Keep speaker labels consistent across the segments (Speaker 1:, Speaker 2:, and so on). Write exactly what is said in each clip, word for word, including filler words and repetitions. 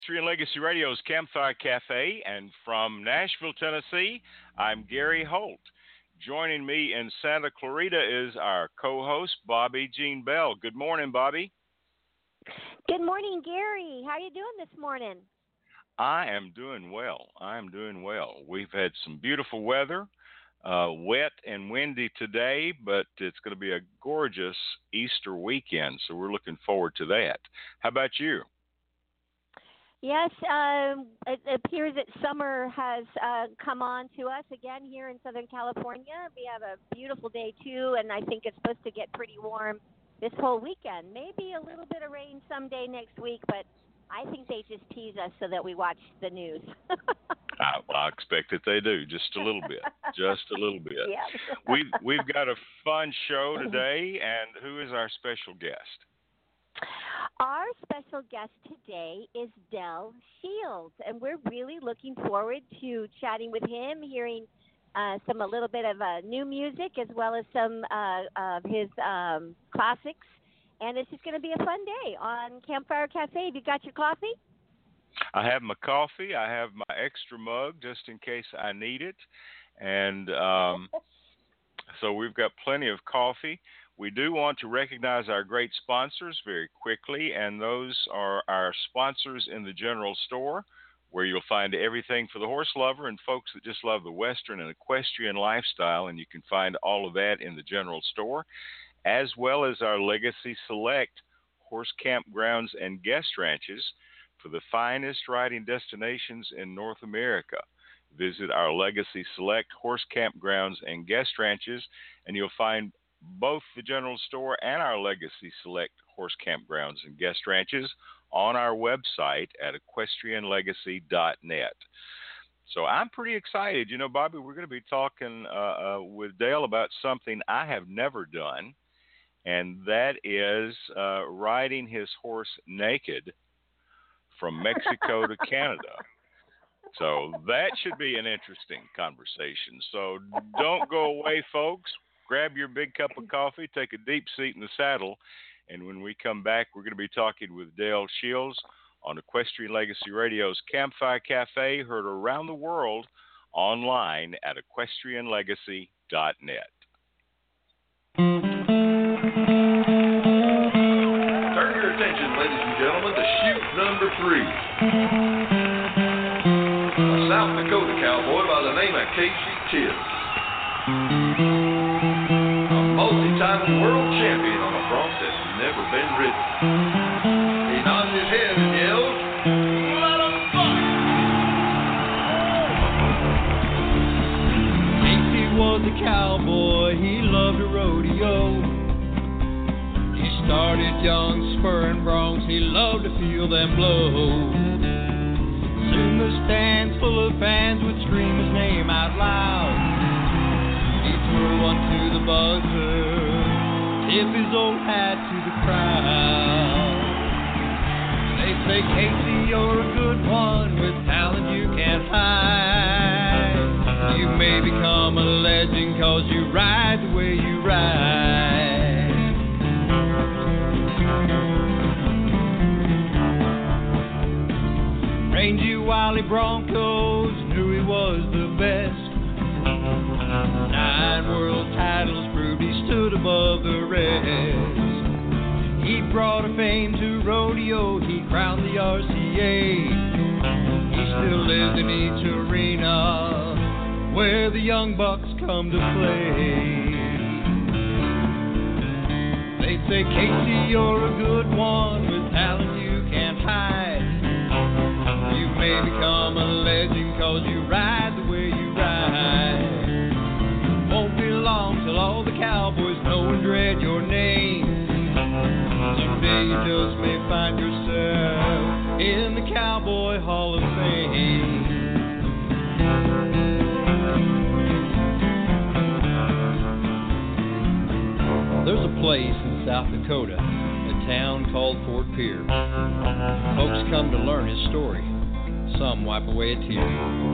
Speaker 1: History and Legacy Radio's Campfire Cafe, and from Nashville, Tennessee, I'm Gary Holt. Joining me in Santa Clarita is our co-host, Bobby Jean Bell. Good morning, Bobby.
Speaker 2: Good morning, Gary. How are you doing this morning?
Speaker 1: I am doing well. I am doing well. We've had some beautiful weather, uh, wet and windy today, but it's going to be a gorgeous Easter weekend, so we're looking forward to that. How about you?
Speaker 2: Yes, um, it appears that summer has uh, come on to us again here in Southern California. We have a beautiful day, too, and I think it's supposed to get pretty warm this whole weekend. Maybe a little bit of rain someday next week, but I think they just tease us so that we watch the news.
Speaker 1: I, I expect that they do, just a little bit, just a little bit.
Speaker 2: Yeah.
Speaker 1: we, we've got a fun show today, and who is our special guest?
Speaker 2: Our special guest today is Del Shields, and we're really looking forward to chatting with him, hearing uh, some a little bit of uh, new music as well as some uh, of his um, classics. And it's just going to be a fun day on Campfire Cafe. Have you got your coffee?
Speaker 1: I have my coffee. I have my extra mug just in case I need it. And um, so we've got plenty of coffee. We do want to recognize our great sponsors very quickly, and those are our sponsors in the general store, where you'll find everything for the horse lover and folks that just love the Western and equestrian lifestyle, and you can find all of that in the general store, as well as our Legacy Select horse campgrounds and guest ranches for the finest riding destinations in North America. Visit our Legacy Select horse campgrounds and guest ranches, and you'll find both the general store and our Legacy Select horse campgrounds and guest ranches on our website at equestrian legacy dot net. So I'm pretty excited. You know, Bobby, we're going to be talking uh, uh, with Dale about something I have never done, and that is uh, riding his horse naked from Mexico to Canada. So that should be an interesting conversation. So don't go away, folks. Grab your big cup of coffee, take a deep seat in the saddle, and when we come back, we're going to be talking with Del Shields on Equestrian Legacy Radio's Campfire Cafe, heard around the world online at equestrian legacy dot net.
Speaker 3: Turn your attention, ladies and gentlemen, to chute number three. A South Dakota cowboy by the name of Casey Tibbs. Multi-time world champion on a bronc that's never been ridden. He nods his head and yells, "Let 'em fight!"
Speaker 4: Casey was a cowboy, he loved a rodeo. He started young, spurring broncs, he loved to feel them blow. Soon the stands full of fans would scream his name out loud. Throw one to the buzzer, tip his old hat to the crowd. They say, Casey, you're a good one with talent you can't hide. You may become a legend cause you ride the way you ride. Rangy Wiley Broncos knew he was the best. Nine world titles proved he stood above the rest. He brought a fame to rodeo, he crowned the R C A. He still lives in each arena where the young bucks come to play. They say, Casey, you're a good one with talent you can't hide. You may become a legend cause you ride the way you ride. Won't be long till all the cowboys know and dread your name. Someday you just may find yourself in the Cowboy Hall of Fame. There's a place in South Dakota, a town called Fort Pierre. Folks come to learn his story, some wipe away a tear.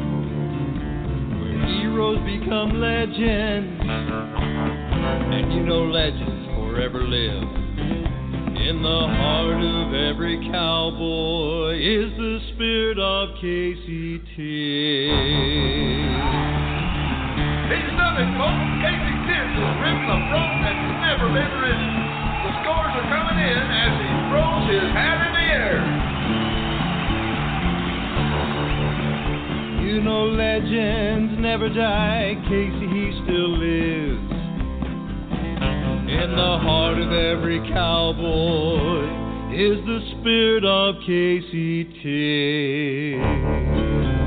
Speaker 4: Heroes become legends, and you know legends forever live. In the heart of every cowboy is the spirit of Casey Tibbs.
Speaker 3: He's done it, folks. Casey Tibbs has ridden a bronc that's never been ridden. The scores are coming in as he throws his hat in the air.
Speaker 4: You know legends never die, Casey, he still lives. In the heart of every cowboy is the spirit of Casey Tibbs.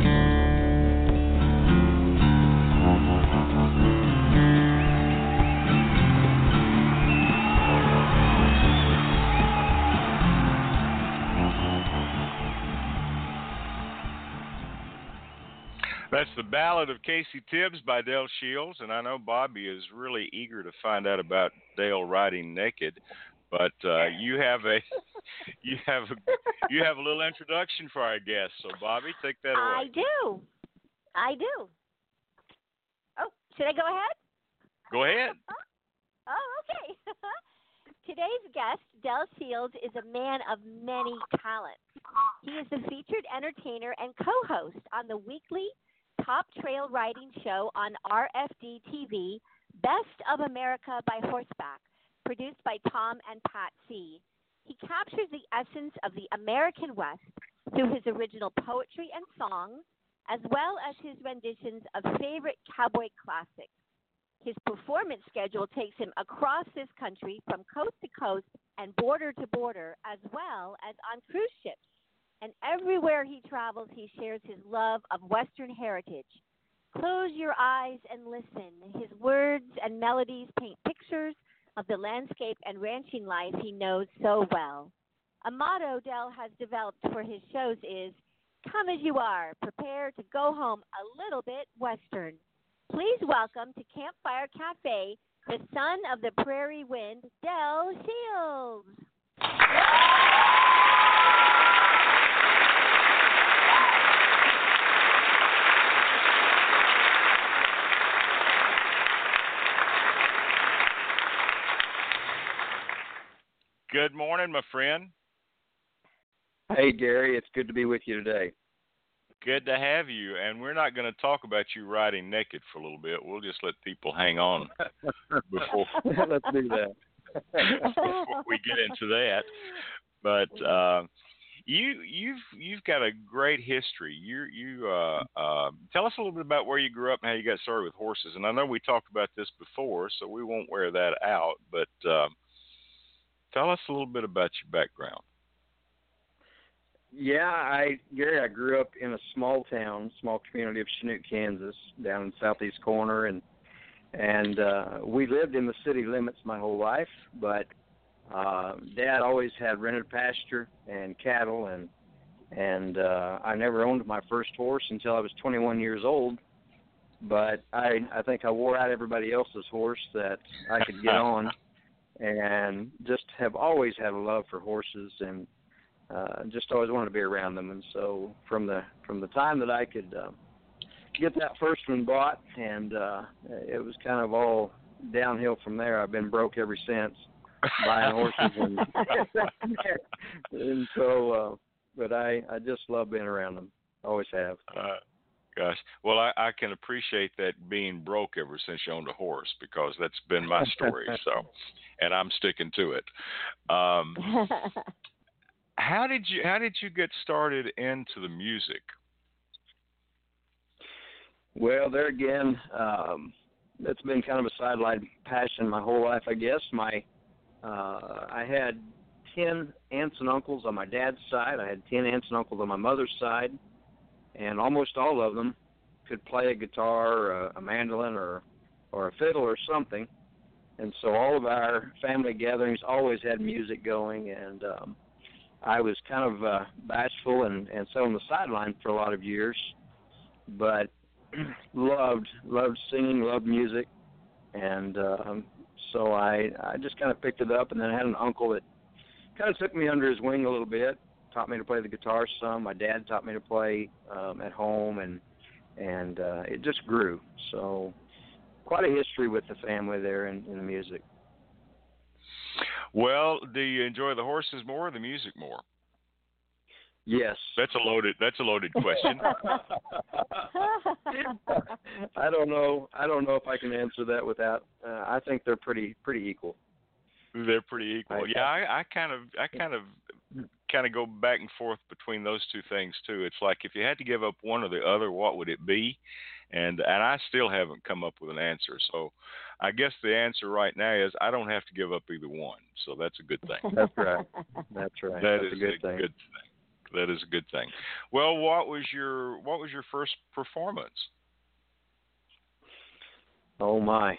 Speaker 1: That's the Ballad of Casey Tibbs by Del Shields, and I know Bobby is really eager to find out about Dale riding naked. But uh, you have a you have a, you have a little introduction for our guest. So Bobby, take that away.
Speaker 2: I do, I do. Oh, should I go ahead?
Speaker 1: Go ahead.
Speaker 2: Oh, okay. Today's guest, Del Shields, is a man of many talents. He is the featured entertainer and co-host on the weekly Top Trail Riding Show on R F D T V, Best of America by Horseback, produced by Tom and Pat C. He captures the essence of the American West through his original poetry and songs, as well as his renditions of favorite cowboy classics. His performance schedule takes him across this country from coast to coast and border to border, as well as on cruise ships. And everywhere he travels, he shares his love of Western heritage. Close your eyes and listen. His words and melodies paint pictures of the landscape and ranching life he knows so well. A motto Del has developed for his shows is, "Come as you are, prepare to go home a little bit Western." Please welcome to Campfire Cafe, the son of the prairie wind, Del Shields.
Speaker 1: Good morning, my friend.
Speaker 5: Hey, Gary. It's good to be with you today.
Speaker 1: Good to have you. And we're not going to talk about you riding naked for a little bit. We'll just let people hang on before
Speaker 5: Let's do that.
Speaker 1: before we get into that. But uh, you, you've you've got a great history. You you uh, uh, tell us a little bit about where you grew up and how you got started with horses. And I know we talked about this before, so we won't wear that out. But uh, tell us a little bit about your background.
Speaker 5: Yeah, I Gary, I grew up in a small town, small community of Chanute, Kansas, down in southeast corner, and and uh, we lived in the city limits my whole life. But uh, Dad always had rented pasture and cattle, and and uh, I never owned my first horse until I was twenty-one years old. But I I think I wore out everybody else's horse that I could get on, and just have always had a love for horses and. Uh, just always wanted to be around them, and so from the from the time that I could uh, get that first one bought, and uh, it was kind of all downhill from there. I've been broke ever since buying horses, and, and so. Uh, but I, I just love being around them. Always have.
Speaker 1: Uh, gosh, well, I, I can appreciate that being broke ever since you owned a horse, because that's been my story. So, and I'm sticking to it. Um, How did you How did you get started into the music?
Speaker 5: Well, there again, um, that's been kind of a sideline passion my whole life, I guess. My uh, I had ten aunts and uncles on my dad's side. I had ten aunts and uncles on my mother's side, and almost all of them could play a guitar, or a, a mandolin, or or a fiddle, or something. And so all of our family gatherings always had music going, and um, I was kind of uh, bashful and, and sat on the sideline for a lot of years, but loved loved singing, loved music, and um, so I I just kind of picked it up. And then I had an uncle that kind of took me under his wing a little bit, taught me to play the guitar some. My dad taught me to play um, at home, and and uh, it just grew. So quite a history with the family there in, in the music.
Speaker 1: Well, do you enjoy the horses more or the music more?
Speaker 5: Yes.
Speaker 1: That's a loaded. That's a loaded question.
Speaker 5: I don't know. I don't know if I can answer that without. Uh, I think they're pretty pretty equal.
Speaker 1: They're pretty equal. Yeah, I, I kind of, I kind of, kind of go back and forth between those two things too. It's like if you had to give up one or the other, what would it be? And and I still haven't come up with an answer. So, I guess the answer right now is I don't have to give up either one. So that's a good thing.
Speaker 5: That's right. That's right.
Speaker 1: That
Speaker 5: That's
Speaker 1: is
Speaker 5: a good
Speaker 1: a
Speaker 5: thing.
Speaker 1: good thing. That is a good thing. Well, what was your what was your first performance?
Speaker 5: Oh my.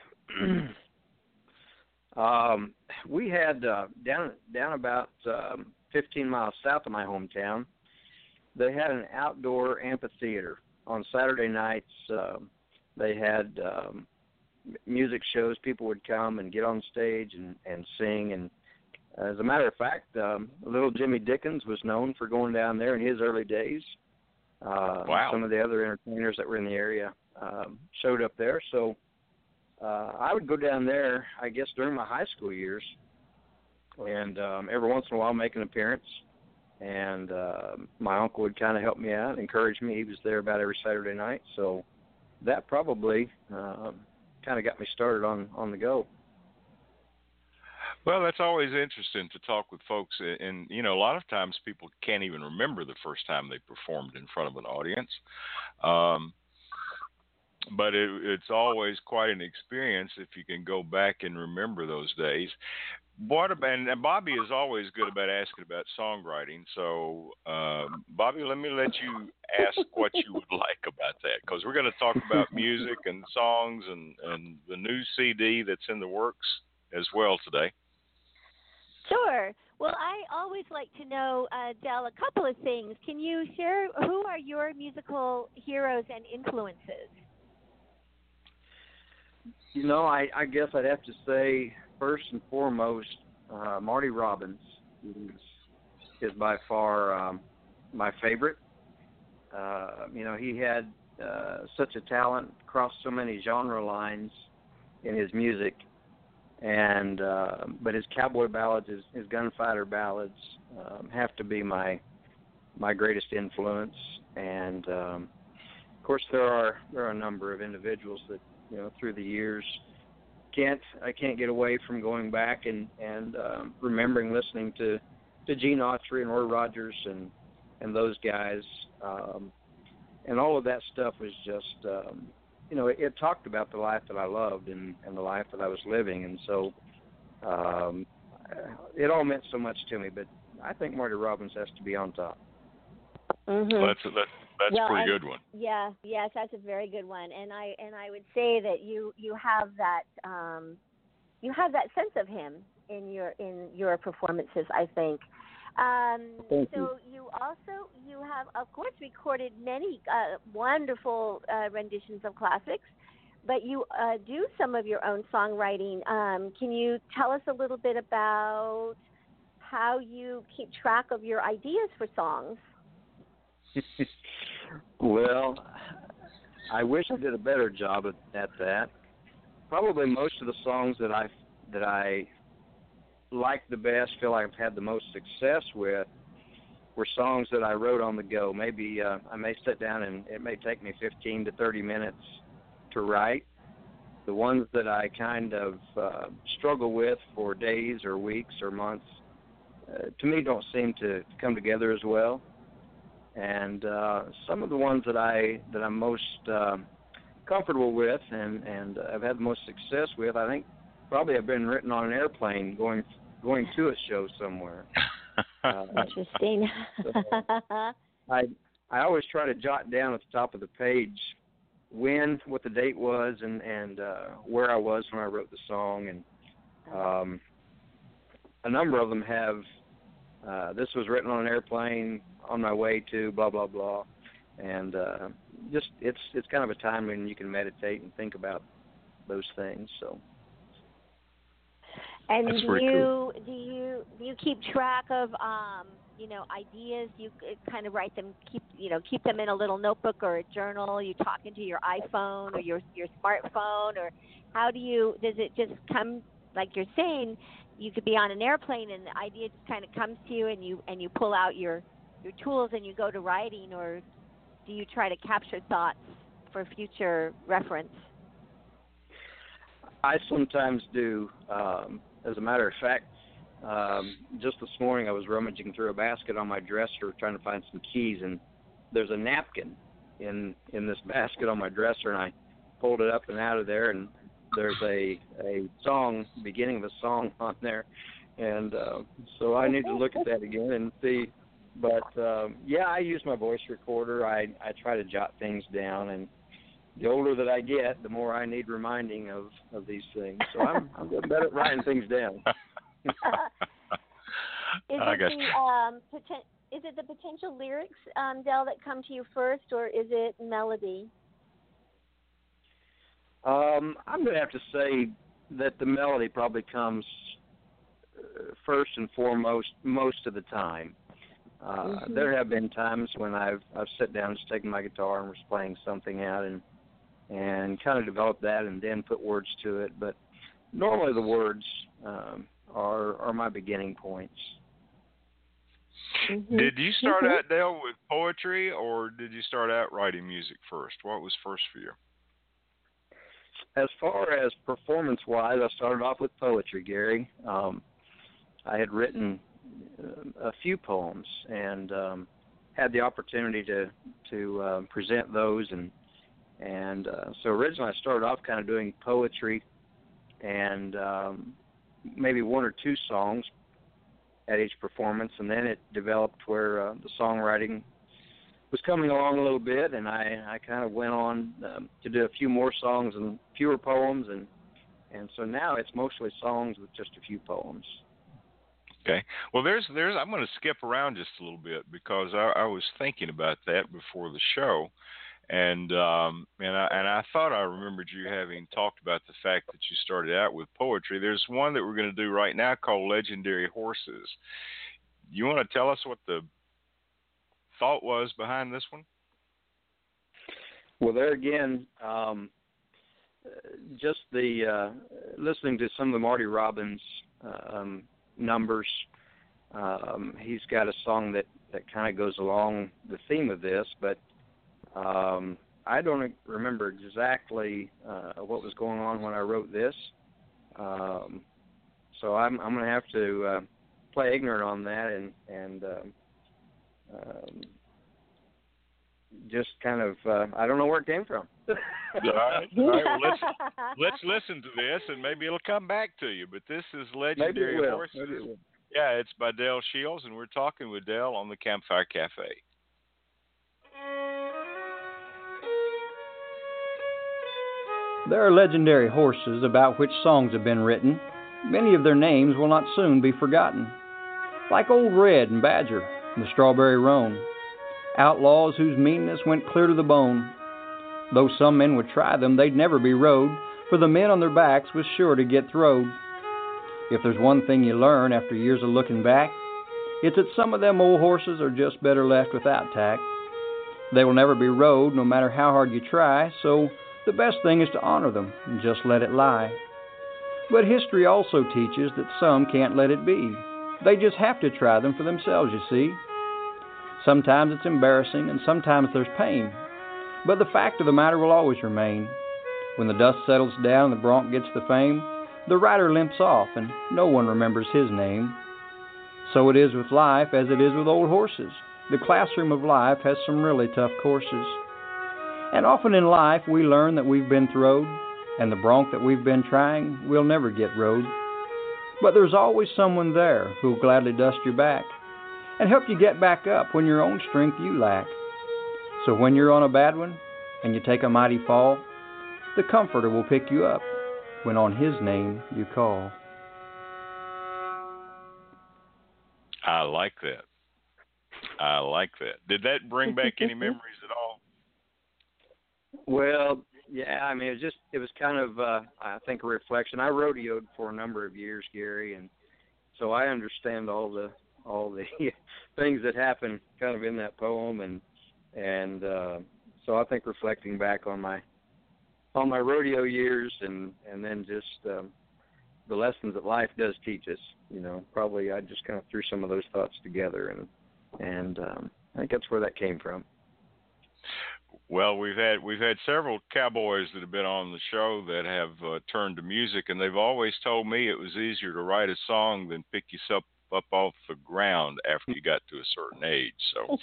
Speaker 5: um, we had uh, down down about um, fifteen miles south of my hometown. They had an outdoor amphitheater on Saturday nights. Um, they had um, music shows. People would come and get on stage and, and sing. And as a matter of fact, um, little Jimmy Dickens was known for going down there in his early days. Uh,
Speaker 1: Wow.
Speaker 5: Some of the other entertainers that were in the area um, showed up there. So uh, I would go down there, I guess, during my high school years, and um, every once in a while make an appearance. And uh, my uncle would kind of help me out, encourage me. He was there about every Saturday night. So that probably uh, kind of got me started on, on the go.
Speaker 1: Well, that's always interesting to talk with folks, and you know, a lot of times people can't even remember the first time they performed in front of an audience. Um, but it, it's always quite an experience if you can go back and remember those days. What about, and Bobby is always good about asking about songwriting. So, um, Bobby, let me let you ask what you would like about that, because we're going to talk about music and songs and, and the new C D that's in the works as well today.
Speaker 2: Sure. Well, I always like to know, uh, Del, a couple of things. Can you share who are your musical heroes and influences?
Speaker 5: You know, I, I guess I'd have to say, first and foremost, uh, Marty Robbins is, is by far um, my favorite. Uh, you know, he had uh, such a talent, crossed so many genre lines in his music. And uh, but his cowboy ballads, his, his gunfighter ballads, um, have to be my my greatest influence. And um, of course, there are there are a number of individuals that, you know, through the years can't I can't get away from going back and and um, remembering listening to, to Gene Autry and Roy Rogers and and those guys, um, and all of that stuff was just. Um, You know, it, it talked about the life that I loved and, and the life that I was living, and so um, it all meant so much to me. But I think Marty Robbins has to be on top.
Speaker 2: Mm-hmm.
Speaker 1: Well, that's a, that, that's
Speaker 2: well,
Speaker 1: a pretty
Speaker 2: and,
Speaker 1: good one.
Speaker 2: Yeah, yes, that's a very good one. And I and I would say that you you have that um, you have that sense of him in your in your performances, I think. Um,
Speaker 5: Thank
Speaker 2: so you. you also you have of course recorded many uh, wonderful uh, renditions of classics, but you uh, do some of your own songwriting. Um, can you tell us a little bit about how you keep track of your ideas for songs?
Speaker 5: Well, I wish I did a better job at, at that. Probably most of the songs that I that I like the best, feel like I've had the most success with, were songs that I wrote on the go. Maybe uh, I may sit down and it may take me fifteen to thirty minutes to write. The ones that I kind of uh, struggle with for days or weeks or months, uh, to me don't seem to come together as well. And uh, some of the ones that, I, that I'm most um, comfortable with and, and I've had the most success with, I think probably have been written on an airplane going going to a show somewhere. Uh,
Speaker 2: Interesting.
Speaker 5: I I always try to jot down at the top of the page when, what the date was, and and uh, where I was when I wrote the song, and um, a number of them have. Uh, this was written on an airplane on my way to blah blah blah, and uh, just it's it's kind of a time when you can meditate and think about those things. So.
Speaker 2: And
Speaker 1: That's
Speaker 2: do
Speaker 1: pretty
Speaker 2: you
Speaker 1: cool.
Speaker 2: do you do you keep track of um, you know ideas? You kind of write them, keep you know keep them in a little notebook or a journal. You talk into your iPhone or your your smartphone, or how do you? Does it just come like you're saying? you could be on an airplane and the idea just kind of comes to you, and you and you pull out your your tools and you go to writing, or do you try to capture thoughts for future reference?
Speaker 5: I sometimes do. Um, as a matter of fact, um, just this morning I was rummaging through a basket on my dresser trying to find some keys, and there's a napkin in in this basket on my dresser, and I pulled it up and out of there, and there's a a song, beginning of a song on there, and uh, so I need to look at that again and see. But um, yeah, I use my voice recorder. I I try to jot things down, and the older that I get, the more I need reminding of, of these things. So I'm I'm getting better at writing things down.
Speaker 2: is
Speaker 1: I
Speaker 2: it
Speaker 1: guess.
Speaker 2: the um, poten- is it the potential lyrics, um, Del, that come to you first, or is it melody?
Speaker 5: Um, I'm going to have to say that the melody probably comes uh, first and foremost most of the time. Uh, mm-hmm. There have been times when I've I've sat down, just taken my guitar and was playing something out, and and kind of developed that, and then put words to it. But normally the words um, are are my beginning points.
Speaker 2: Mm-hmm.
Speaker 1: Did you start
Speaker 2: mm-hmm.
Speaker 1: out, Dale, with poetry, or did you start out writing music first? What was first for you?
Speaker 5: As far as performance-wise, I started off with poetry, Gary. Um, I had written uh, a few poems and um, had the opportunity to to uh, present those, and and uh, so originally I started off kind of doing poetry and um, maybe one or two songs at each performance, and then it developed where uh, the songwriting was coming along a little bit, and I, I kind of went on um, to do a few more songs and fewer poems, and and so now it's mostly songs with just a few poems.
Speaker 1: Okay. Well, there's there's I'm going to skip around just a little bit because I, I was thinking about that before the show, and um, and I and I thought I remembered you having talked about the fact that you started out with poetry. There's one that we're going to do right now called Legendary Horses. You want to tell us what the thought was behind this one?
Speaker 5: Well, there again, um, just the uh, listening to some of the Marty Robbins um, numbers. Um, he's got a song that, that kind of goes along the theme of this, but um, I don't remember exactly uh, what was going on when I wrote this. Um, so I'm, I'm going to have to uh, play ignorant on that and and um, um, just kind of uh, I don't know where it came from.
Speaker 1: All right, all right. Well, let's let's listen to this, and maybe it'll come back to you. But this is Legendary
Speaker 5: maybe it will.
Speaker 1: Horses.
Speaker 5: Maybe it will.
Speaker 1: Yeah, it's by Del Shields, and we're talking with Del on the Campfire Cafe.
Speaker 4: There are legendary horses about which songs have been written. Many of their names will not soon be forgotten. Like Old Red and Badger and the Strawberry Roan, outlaws whose meanness went clear to the bone. Though some men would try them, they'd never be rode, for the men on their backs was sure to get throwed. If there's one thing you learn after years of looking back, it's that some of them old horses are just better left without tack. They will never be rode, no matter how hard you try, so the best thing is to honor them and just let it lie. But history also teaches that some can't let it be. They just have to try them for themselves, you see. Sometimes it's embarrassing and sometimes there's pain, but the fact of the matter will always remain. When the dust settles down and the bronc gets the fame, the rider limps off and no one remembers his name. So it is with life as it is with old horses. The classroom of life has some really tough courses. And often in life we learn that we've been throwed, and the bronc that we've been trying will never get rode. But there's always someone there who'll gladly dust your back and help you get back up when your own strength you lack. So when you're on a bad one and you take a mighty fall, the Comforter will pick you up when on His name you call.
Speaker 1: I like that. I like that. Did that bring back any memories at all?
Speaker 5: Well, yeah, I mean, it was just, it was kind of, uh, I think, a reflection. I rodeoed for a number of years, Gary, and so I understand all the, all the things that happened kind of in that poem, and, and uh, so I think reflecting back on my, on my rodeo years, and, and then just um, the lessons that life does teach us. You know, probably I just kind of threw some of those thoughts together, and and um, I think that's where that came from.
Speaker 1: Well, we've had we've had several cowboys that have been on the show that have uh, turned to music, and they've always told me it was easier to write a song than pick yourself up off the ground after you got to a certain age. So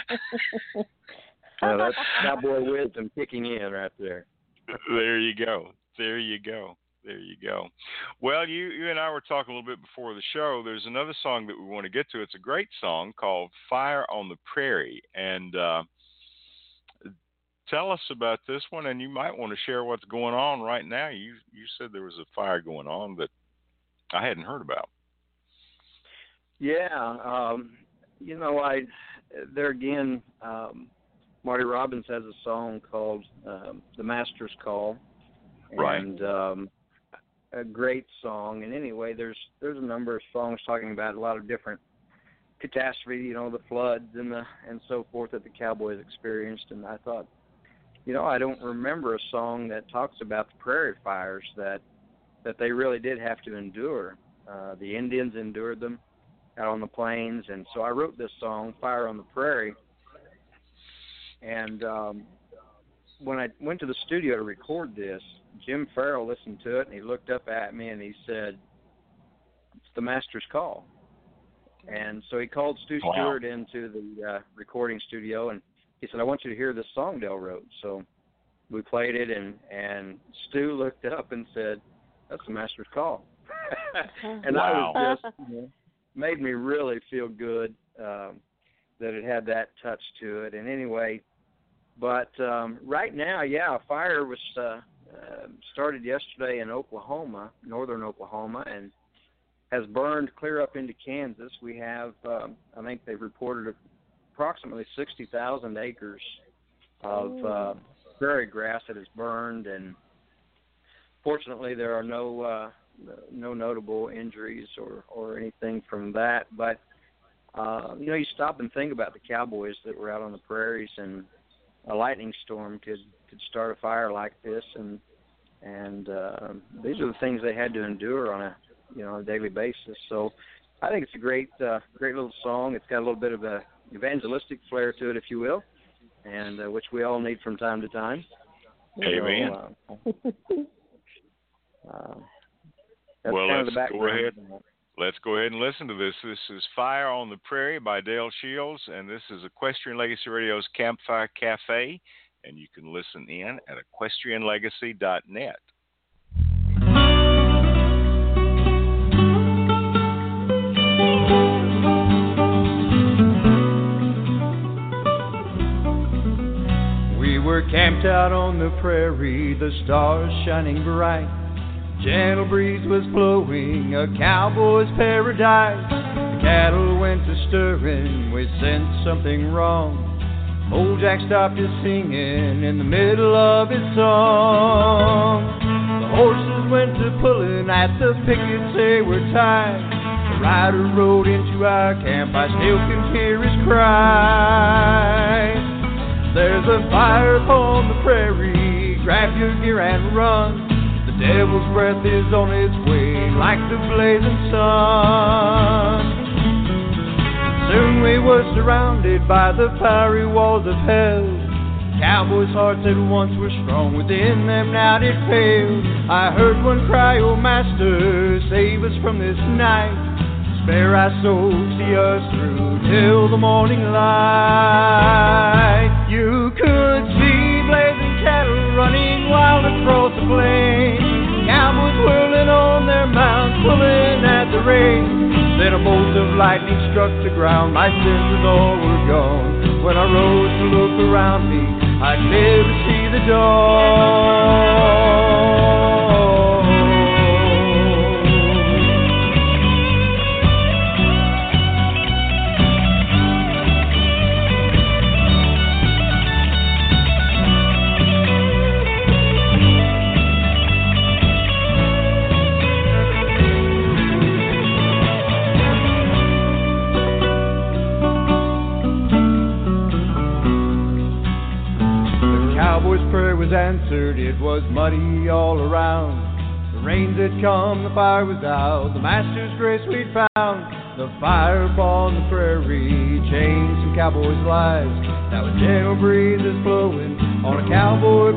Speaker 5: uh, that's cowboy wisdom kicking in right there.
Speaker 1: There you go. There you go. There you go. Well, you you and I were talking a little bit before the show. There's another song that we want to get to. It's a great song called Fire on the Prairie. And uh, tell us about this one, and you might want to share what's going on right now. You you said there was a fire going on that I hadn't heard about.
Speaker 5: Yeah. Um, you know, I there again, um, Marty Robbins has a song called um, The Master's Call.
Speaker 1: Right.
Speaker 5: And um, a great song. And anyway, there's there's a number of songs talking about a lot of different catastrophe, you know, the floods and the and so forth that the Cowboys experienced. And I thought, you know, I don't remember a song that talks about the prairie fires that that they really did have to endure. Uh, the Indians endured them out on the plains, and so I wrote this song, Fire on the Prairie. And um, when I went to the studio to record this, Jim Farrell listened to it, and he looked up at me, and he said, "It's the Master's Call." And so he called Stu
Speaker 1: Wow.
Speaker 5: Stewart into the uh, recording studio, and he said, "I want you to hear this song Del wrote." So we played it, and, and Stu looked up and said, "That's the Master's Call." And
Speaker 1: Wow.
Speaker 5: I was just, you know, made me really feel good um, that it had that touch to it. And anyway, but um, right now, yeah, a fire was uh, uh, started yesterday in Oklahoma, northern Oklahoma, and has burned clear up into Kansas. We have, um, I think they've reported approximately sixty thousand acres of uh, prairie grass that has burned, and fortunately there are no uh, no notable injuries or, or anything from that. But, uh, you know, you stop and think about the cowboys that were out on the prairies, and a lightning storm could, could start a fire like this, and and uh, these are the things they had to endure on a you know, on a daily basis. So I think it's a great, uh, great little song. It's got a little bit of a evangelistic flair to it, if you will, and uh, which we all need from time to time.
Speaker 1: Amen.
Speaker 5: So, uh, uh, that's
Speaker 1: well,
Speaker 5: kind
Speaker 1: let's
Speaker 5: of the
Speaker 1: go ahead.
Speaker 5: background.
Speaker 1: Let's go ahead and listen to this. This is Fire on the Prairie by Dale Shields, and this is Equestrian Legacy Radio's Campfire Cafe, and you can listen in at equestrian legacy dot net.
Speaker 4: We were camped out on the prairie, the stars shining bright. Gentle breeze was blowing, a cowboy's paradise. The cattle went to stirring, we sensed something wrong. Old Jack stopped his singing in the middle of his song. The horses went to pulling at the pickets, they were tied. The rider rode into our camp, I still can hear his cry. There's a fire upon the prairie, grab your gear and run. The devil's breath is on its way like the blazing sun. Soon we were surrounded by the fiery walls of hell. Cowboys' hearts that once were strong, within them now did fail. I heard one cry, "Oh Master, save us from this night. Spare our souls, see us through till the morning light." You could see blazing cattle running wild across the plain. Cowboys whirling on their mounts, pulling at the reins. Then a bolt of lightning struck the ground, my senses all were gone. When I rose to look around me, I could never see the dawn. Cowboy's prayer was answered, it was muddy all around. The rains had come, the fire was out, the Master's grace we'd found. The fire upon the prairie changed some cowboys' lives. Now a gentle breeze is blowing on a cowboy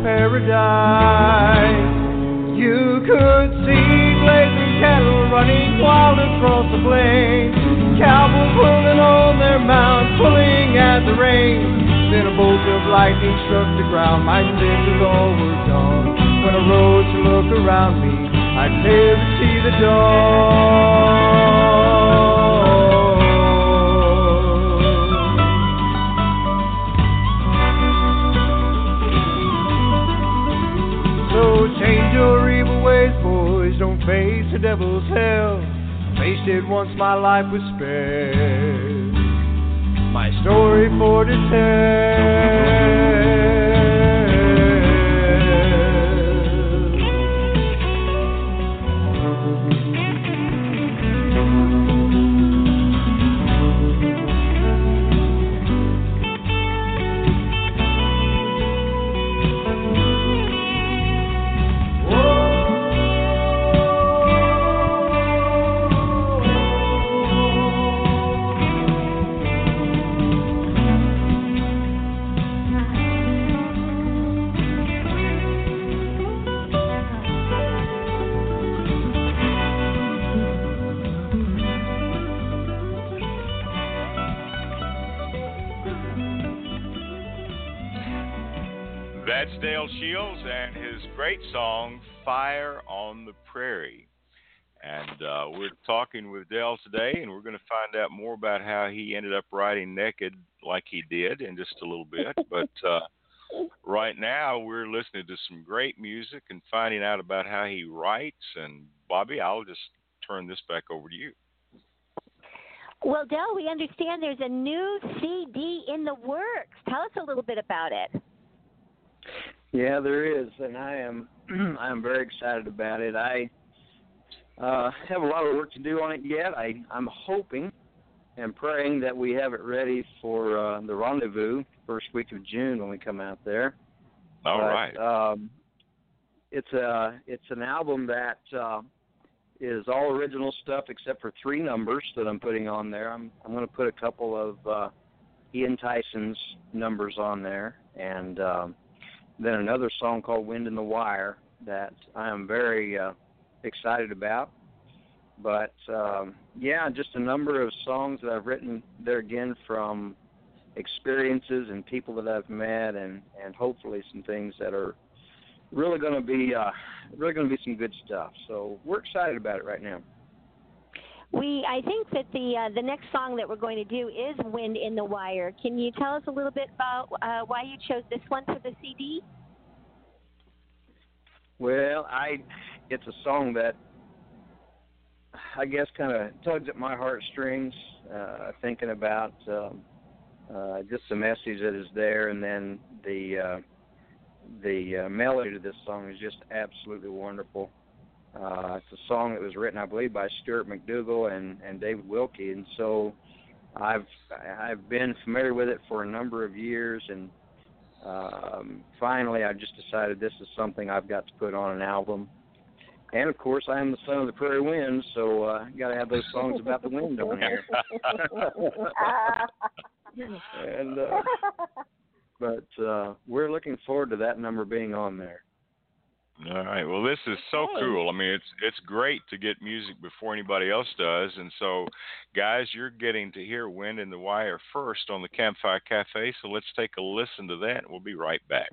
Speaker 4: paradise. You could see blazing cattle running wild across the plains, cowboys pulling on their mounts, pulling at the reins. Then a bolt of lightning struck the ground. My senses all were gone. When I rose to look around me, I'd never see the dawn. So change your evil ways, boys. Don't face the devil's hell. I faced it once, my life was spared. My story for to tell.
Speaker 1: That's Dale Shields and his great song, Fire on the Prairie. And uh, we're talking with Dale today, and we're going to find out more about how he ended up writing Naked like he did in just a little bit. But uh, right now, we're listening to some great music and finding out about how he writes. And, Bobby, I'll just turn this back over to you.
Speaker 2: Well, Dale, we understand there's a new C D in the works. Tell us a little bit about it.
Speaker 5: Yeah, there is, and I am I am very excited about it. I uh, have a lot of work to do on it yet. I, I'm hoping and praying that we have it ready for uh, the Rendezvous first week of June when we come out there.
Speaker 1: All
Speaker 5: but,
Speaker 1: right.
Speaker 5: Um, it's a it's an album that uh, is all original stuff except for three numbers that I'm putting on there. I'm I'm going to put a couple of uh, Ian Tyson's numbers on there, and um, then another song called Wind in the Wire that I am very uh, excited about. But, um, yeah, just a number of songs that I've written there again from experiences and people that I've met, and, and hopefully some things that are really going to be uh, really going to be some good stuff. So we're excited about it right now.
Speaker 2: We, I think that the uh, the next song that we're going to do is Wind in the Wire. Can you tell us a little bit about uh, why you chose this one for the C D?
Speaker 5: Well, I it's a song that I guess kind of tugs at my heartstrings, uh, thinking about um, uh, just the message that is there, and then the uh, the uh, melody to this song is just absolutely wonderful. Uh, it's a song that was written, I believe, by Stuart McDougall and, and David Wilkie, and so I've I've been familiar with it for a number of years, and um, finally I just decided this is something I've got to put on an album. And of course, I am the son of the prairie winds, so uh, got to have those songs about the wind on here. and uh, but uh, we're looking forward to that number being on there.
Speaker 1: All right. Well, this is so
Speaker 2: Hey.
Speaker 1: cool. I mean, it's it's great to get music before anybody else does. And so, guys, you're getting to hear Wind in the Wire first on the Campfire Cafe. So let's take a listen to that, and we'll be right back.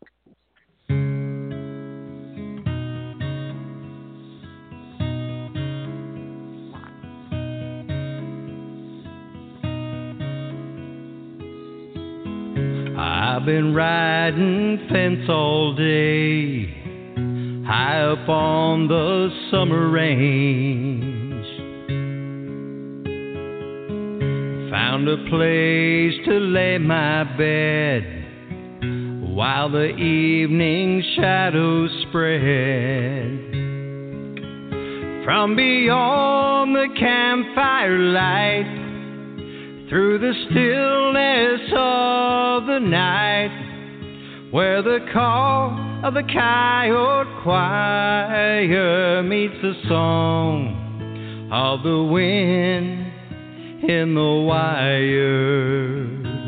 Speaker 4: I've been riding fence all day, high up on the summer range. Found a place to lay my bed while the evening shadows spread. From beyond the campfire light, through the stillness of the night, where the call of the coyote choir meets the song of the wind in the wire.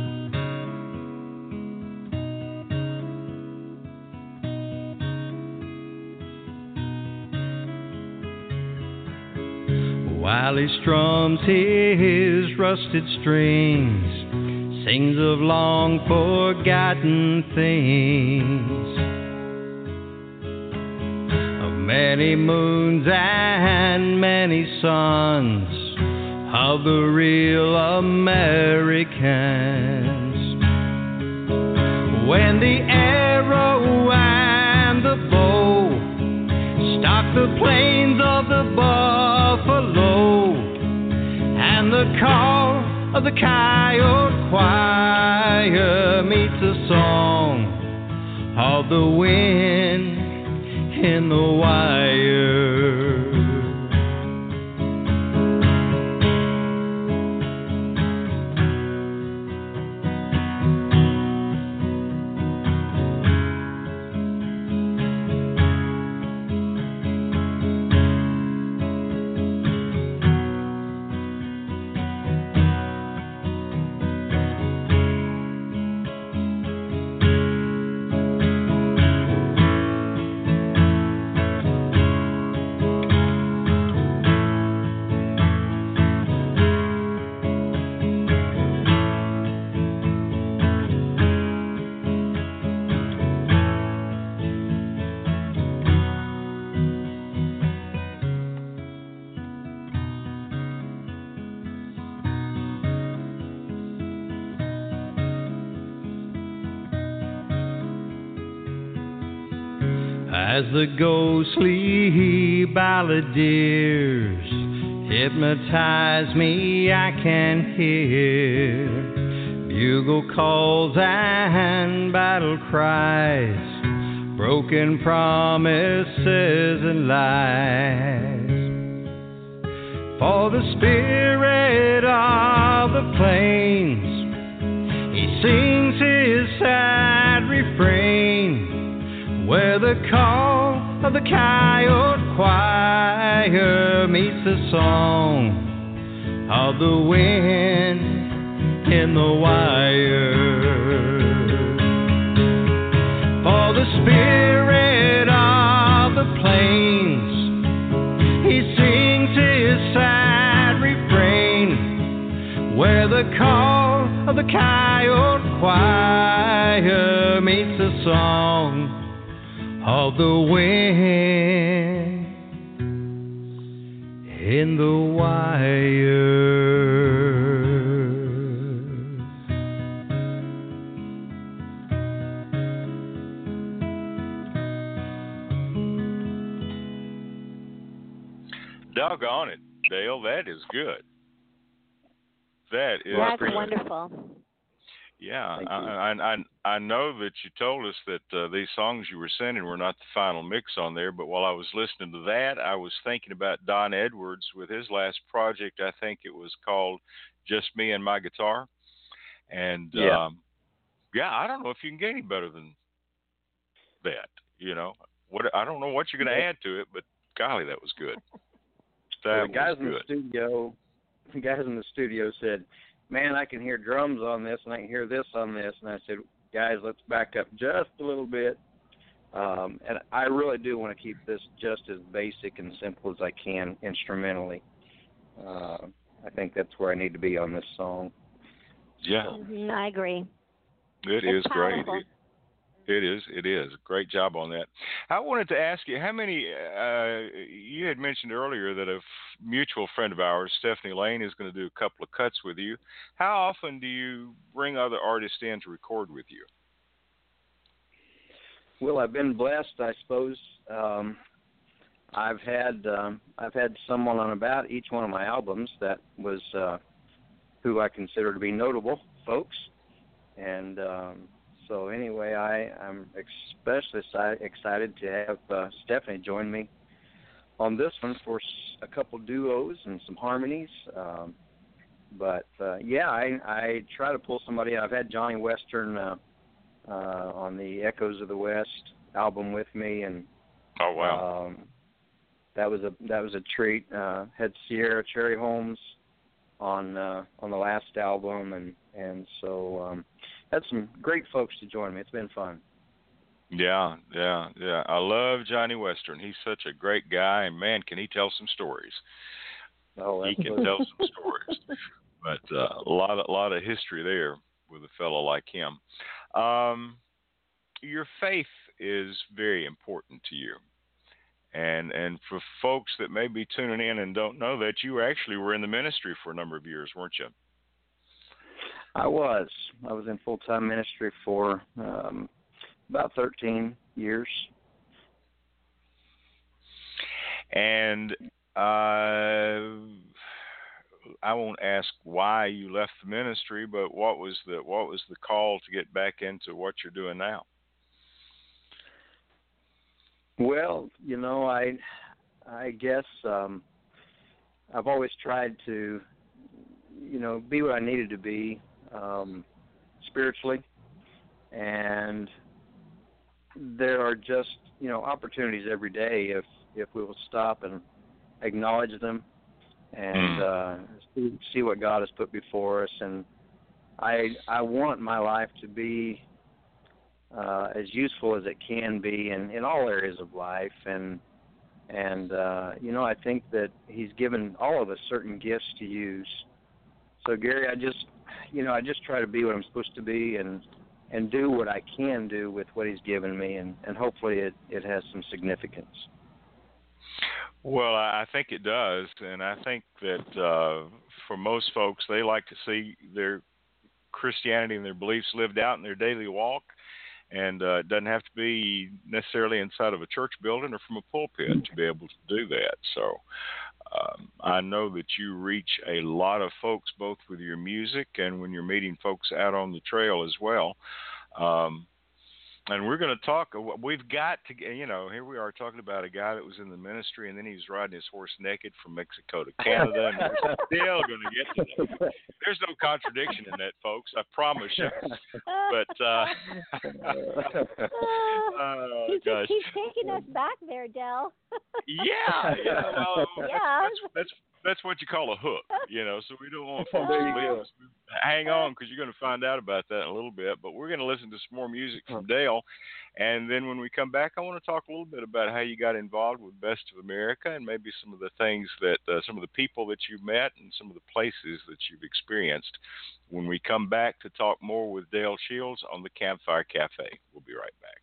Speaker 4: While he strums his rusted strings, sings of long forgotten things, of many moons and many suns, of the real Americans. When the arrow and the bow stalk the plains of the buffalo, and the call of the coyote choir meets the song of the wind in the wire. As the ghostly balladeers hypnotize me, I can hear bugle calls and battle cries, broken promises and lies. For the spirit of the plains, he sings his sad refrain, where the call of the coyote choir meets the song of the wind in the wire. For the spirit of the plains, he sings his sad refrain, where the call of the coyote choir meets the song of the wind in the wire.
Speaker 1: Doggone it, Dale, that is good. That is
Speaker 2: That's
Speaker 1: good.
Speaker 2: wonderful.
Speaker 1: Yeah, I, I I I know that you told us that uh, these songs you were sending were not the final mix on there, but while I was listening to that, I was thinking about Don Edwards with his last project. I think it was called Just Me and My Guitar, and
Speaker 5: Yeah.
Speaker 1: um, yeah, I don't know if you can get any better than that. You know, what I don't know what you're going to add to it, but golly, that was good. That
Speaker 5: the guys
Speaker 1: was
Speaker 5: in the
Speaker 1: good.
Speaker 5: studio, the guys in the studio said, "Man, I can hear drums on this, and I can hear this on this." And I said, "Guys, let's back up just a little bit." Um, and I really do want to keep this just as basic and simple as I can instrumentally. Uh, I think that's where I need to be on this song.
Speaker 1: Yeah,
Speaker 2: Mm-hmm, I agree.
Speaker 1: it
Speaker 2: It's
Speaker 1: is great.
Speaker 2: powerful.
Speaker 1: It, It is. It is. Great job on that. I wanted to ask you, how many, uh, you had mentioned earlier that a f- mutual friend of ours, Stephanie Lane, is going to do a couple of cuts with you. How often do you bring other artists in to record with you?
Speaker 5: Well, I've been blessed, I suppose. Um, I've had um, I've had someone on about each one of my albums that was uh, who I consider to be notable folks, and um, so anyway, I, I'm especially si- excited to have uh, Stephanie join me on this one for a couple duos and some harmonies. Um, but uh, yeah, I, I try to pull somebody. I've had Johnny Western uh, uh, on the Echoes of the West album with me, and
Speaker 1: oh wow,
Speaker 5: um, that was a that was a treat. Uh, had Sierra Cherry Holmes on uh, on the last album, and and so um, had some great folks to join me. It's been fun.
Speaker 1: Yeah, yeah, yeah. I love Johnny Western. He's such a great guy, and man, can he tell some stories.
Speaker 5: Oh,
Speaker 1: he can tell some stories. But uh, a lot, a lot of history there with a fellow like him. Um, your faith is very important to you, and and for folks that may be tuning in and don't know that, you actually were in the ministry for a number of years, weren't you?
Speaker 5: I was. I was in full-time ministry for um, about thirteen years.
Speaker 1: And uh, I won't ask why you left the ministry, but what was the what was the call to get back into what you're doing now?
Speaker 5: Well, you know, I I guess um, I've always tried to, you know, be what I needed to be um, spiritually, and there are just, you know, opportunities every day if if we will stop and acknowledge them and uh, see, see what God has put before us. And I I want my life to be uh, as useful as it can be in, in all areas of life. And and uh, you know, I think that He's given all of us certain gifts to use. So Gary, I just you know I just try to be what I'm supposed to be and and do what I can do with what He's given me, and, and hopefully it, it has some significance.
Speaker 1: Well, I think it does, and I think that uh, for most folks, they like to see their Christianity and their beliefs lived out in their daily walk, and uh, it doesn't have to be necessarily inside of a church building or from a pulpit to be able to do that. So um, I know that you reach a lot of folks, both with your music and when you're meeting folks out on the trail as well. Um, And we're going to talk. We've got to, you know, here we are talking about a guy that was in the ministry, and then he was riding his horse naked from Mexico to Canada, and we're still going to get to that. There's no contradiction in that, folks. I promise you. But uh, oh,
Speaker 2: he's,
Speaker 1: gosh.
Speaker 2: he's taking us back there, Del.
Speaker 1: yeah, yeah. Well,
Speaker 2: yeah.
Speaker 1: That's, that's that's what you call a hook, you know. So we don't want folks
Speaker 5: There
Speaker 1: to
Speaker 5: you
Speaker 1: leave. Hang on, because you're going to find out about that in a little bit. But we're going to listen to some more music from Dale, and then when we come back, I want to talk a little bit about how you got involved with Best of America, and maybe some of the things that uh, some of the people that you've met and some of the places that you've experienced. When we come back to talk more with Dale Shields on the Campfire Cafe, we'll be right back.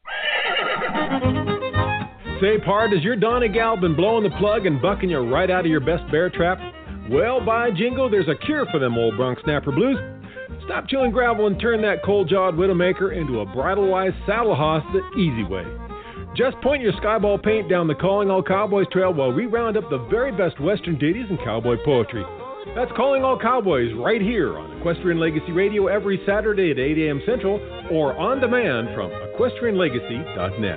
Speaker 6: Say, Pard, has your Donegal been blowing the plug and bucking you right out of your best bear trap? Well, by jingo, there's a cure for them old Bronx Snapper blues. Stop chewing gravel and turn that cold-jawed Widowmaker into a bridle-wise saddle hoss the easy way. Just point your skyball paint down the Calling All Cowboys trail while we round up the very best Western ditties and cowboy poetry. That's Calling All Cowboys right here on Equestrian Legacy Radio every Saturday at eight a.m. Central or on demand from equestrian legacy dot net.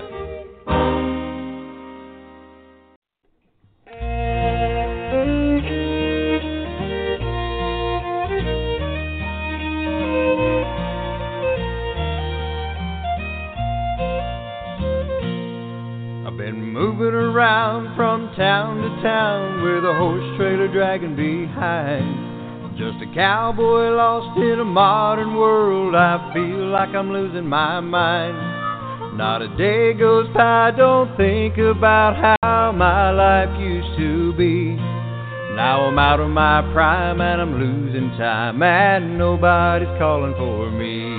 Speaker 4: From town to town with a horse trailer dragging behind. Just a cowboy lost in a modern world. I feel like I'm losing my mind. Not a day goes by, I don't think about how my life used to be. Now I'm out of my prime and I'm losing time, and nobody's calling for me.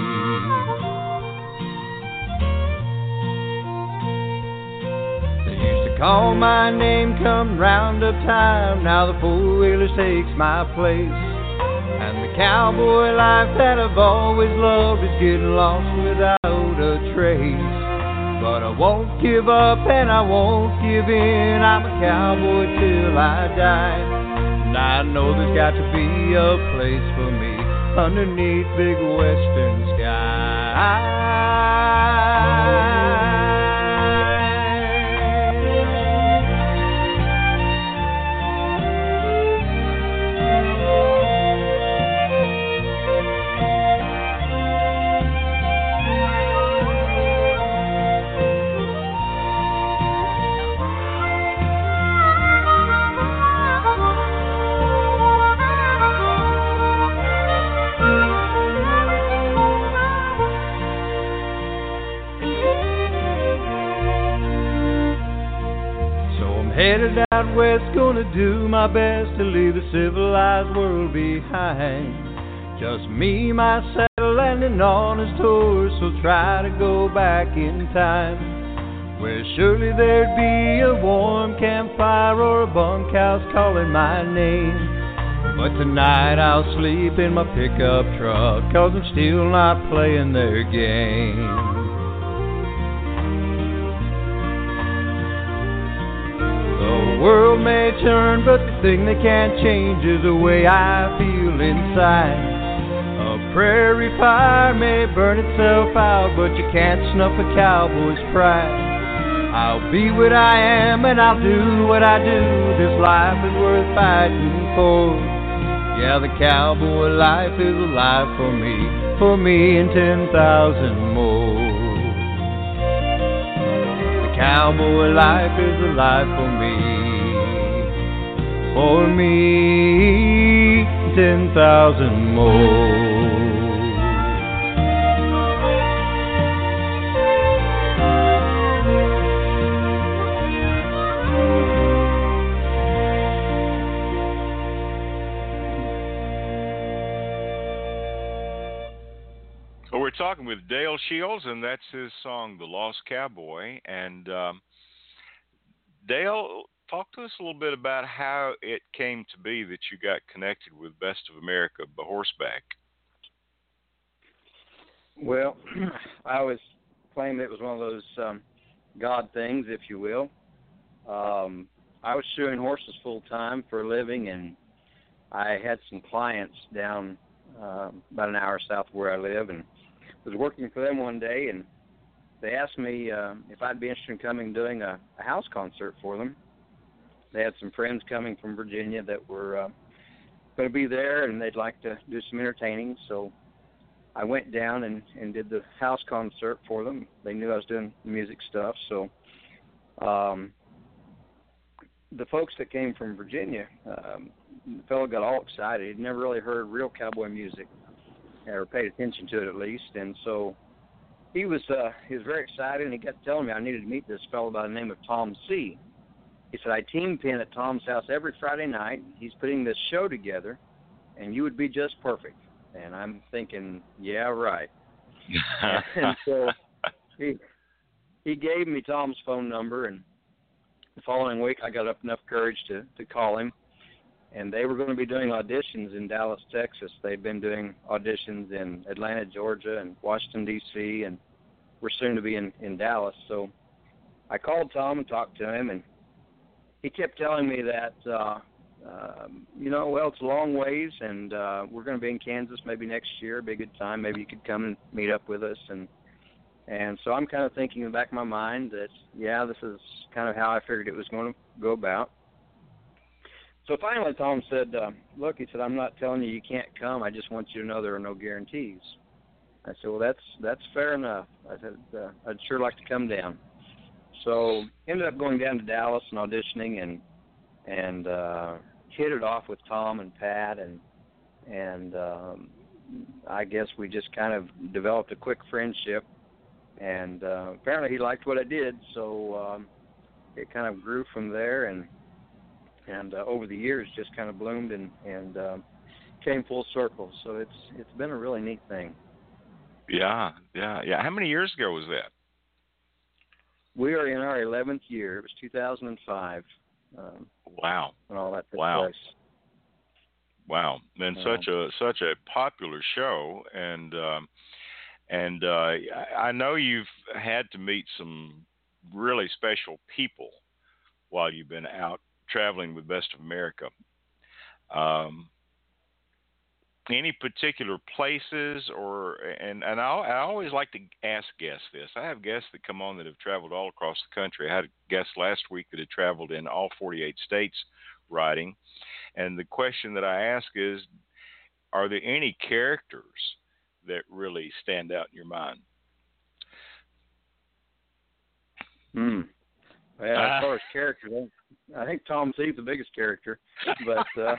Speaker 4: Call my name come roundup time. Now the four-wheeler takes my place, and the cowboy life that I've always loved is getting lost without a trace. But I won't give up and I won't give in. I'm a cowboy till I die, and I know there's got to be a place for me underneath big western sky. headed out west, gonna do my best to leave the civilized world behind. Just me, my saddle, and an honest horse will try to go back in time, where surely there'd be a warm campfire or a bunkhouse calling my name. But tonight I'll sleep in my pickup truck, 'cause I'm still not playing their game. The world may turn, but the thing they can't change is the way I feel inside. A prairie fire may burn itself out, but you can't snuff a cowboy's pride. I'll be what I am and I'll do what I do. This life is worth fighting for. Yeah, the cowboy life is a life for me, for me and ten thousand more. The cowboy life is a life for me, for me, ten thousand more.
Speaker 1: Talking with Dale Shields, and that's his song, The Lost Cowboy. And um, Dale, talk to us a little bit about how it came to be that you got connected with Best of America by horseback.
Speaker 5: Well, I always claimed it was one of those um, God things, if you will. Um, I was shoeing horses full time for a living, and I had some clients down uh, about an hour south of where I live, and was working for them one day, and they asked me uh, if I'd be interested in coming doing a, a house concert for them. They had some friends coming from Virginia that were uh, going to be there, and they'd like to do some entertaining. So I went down and, and did the house concert for them. They knew I was doing music stuff. So um, the folks that came from Virginia, um, the fellow got all excited. He'd never really heard real cowboy music, or paid attention to it at least, and so he was uh, he was very excited, and he kept telling me I needed to meet this fellow by the name of Tom C. He said, I team pin at Tom's house every Friday night. He's putting this show together, and you would be just perfect. And I'm thinking, yeah, right. And so he he gave me Tom's phone number, and the following week I got up enough courage to, to call him. And they were going to be doing auditions in Dallas, Texas. They've been doing auditions in Atlanta, Georgia, and Washington, D C, and we're soon to be in, in Dallas. So I called Tom and talked to him, and he kept telling me that, uh, uh, you know, well, it's a long ways, and uh, we're going to be in Kansas maybe next year. It'd be a good time. Maybe you could come and meet up with us. And and so I'm kind of thinking in the back of my mind that, yeah, this is kind of how I figured it was going to go about. So finally, Tom said, uh, look, he said, I'm not telling you you can't come. I just want you to know there are no guarantees. I said, well, that's that's fair enough. I said, uh, I'd sure like to come down. So ended up going down to Dallas and auditioning, and and uh, hit it off with Tom and Pat, and and um, I guess we just kind of developed a quick friendship. And uh, apparently he liked what I did, so um, it kind of grew from there, and and uh, over the years just kind of bloomed and and uh, came full circle. So it's it's been a really neat thing.
Speaker 1: Yeah, yeah, yeah. How many years ago was that?
Speaker 5: We are in our eleventh year. It was two thousand five. Um,
Speaker 1: wow.
Speaker 5: When all that took
Speaker 1: wow.
Speaker 5: place.
Speaker 1: Wow. And
Speaker 5: Yeah.
Speaker 1: such a such a popular show, and um, and uh, I know you've had to meet some really special people while you've been out traveling with Best of America. Um, any particular places, or and and I, I always like to ask guests this. I have guests that come on that have traveled all across the country. I had a guest last week that had traveled in all forty-eight states riding, and the question that I ask is, are there any characters that really stand out in your mind?
Speaker 5: Hmm. Well, as far as characters, I think Tom C's the biggest character, but uh,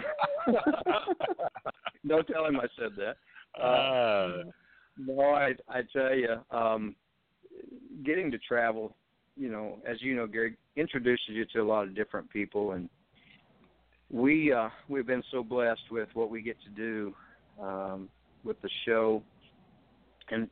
Speaker 5: don't tell him I said that. Uh, uh, no, I I tell you, um, getting to travel you know, as you know, Gary, introduces you to a lot of different people, and we uh, we've been so blessed with what we get to do um, with the show. And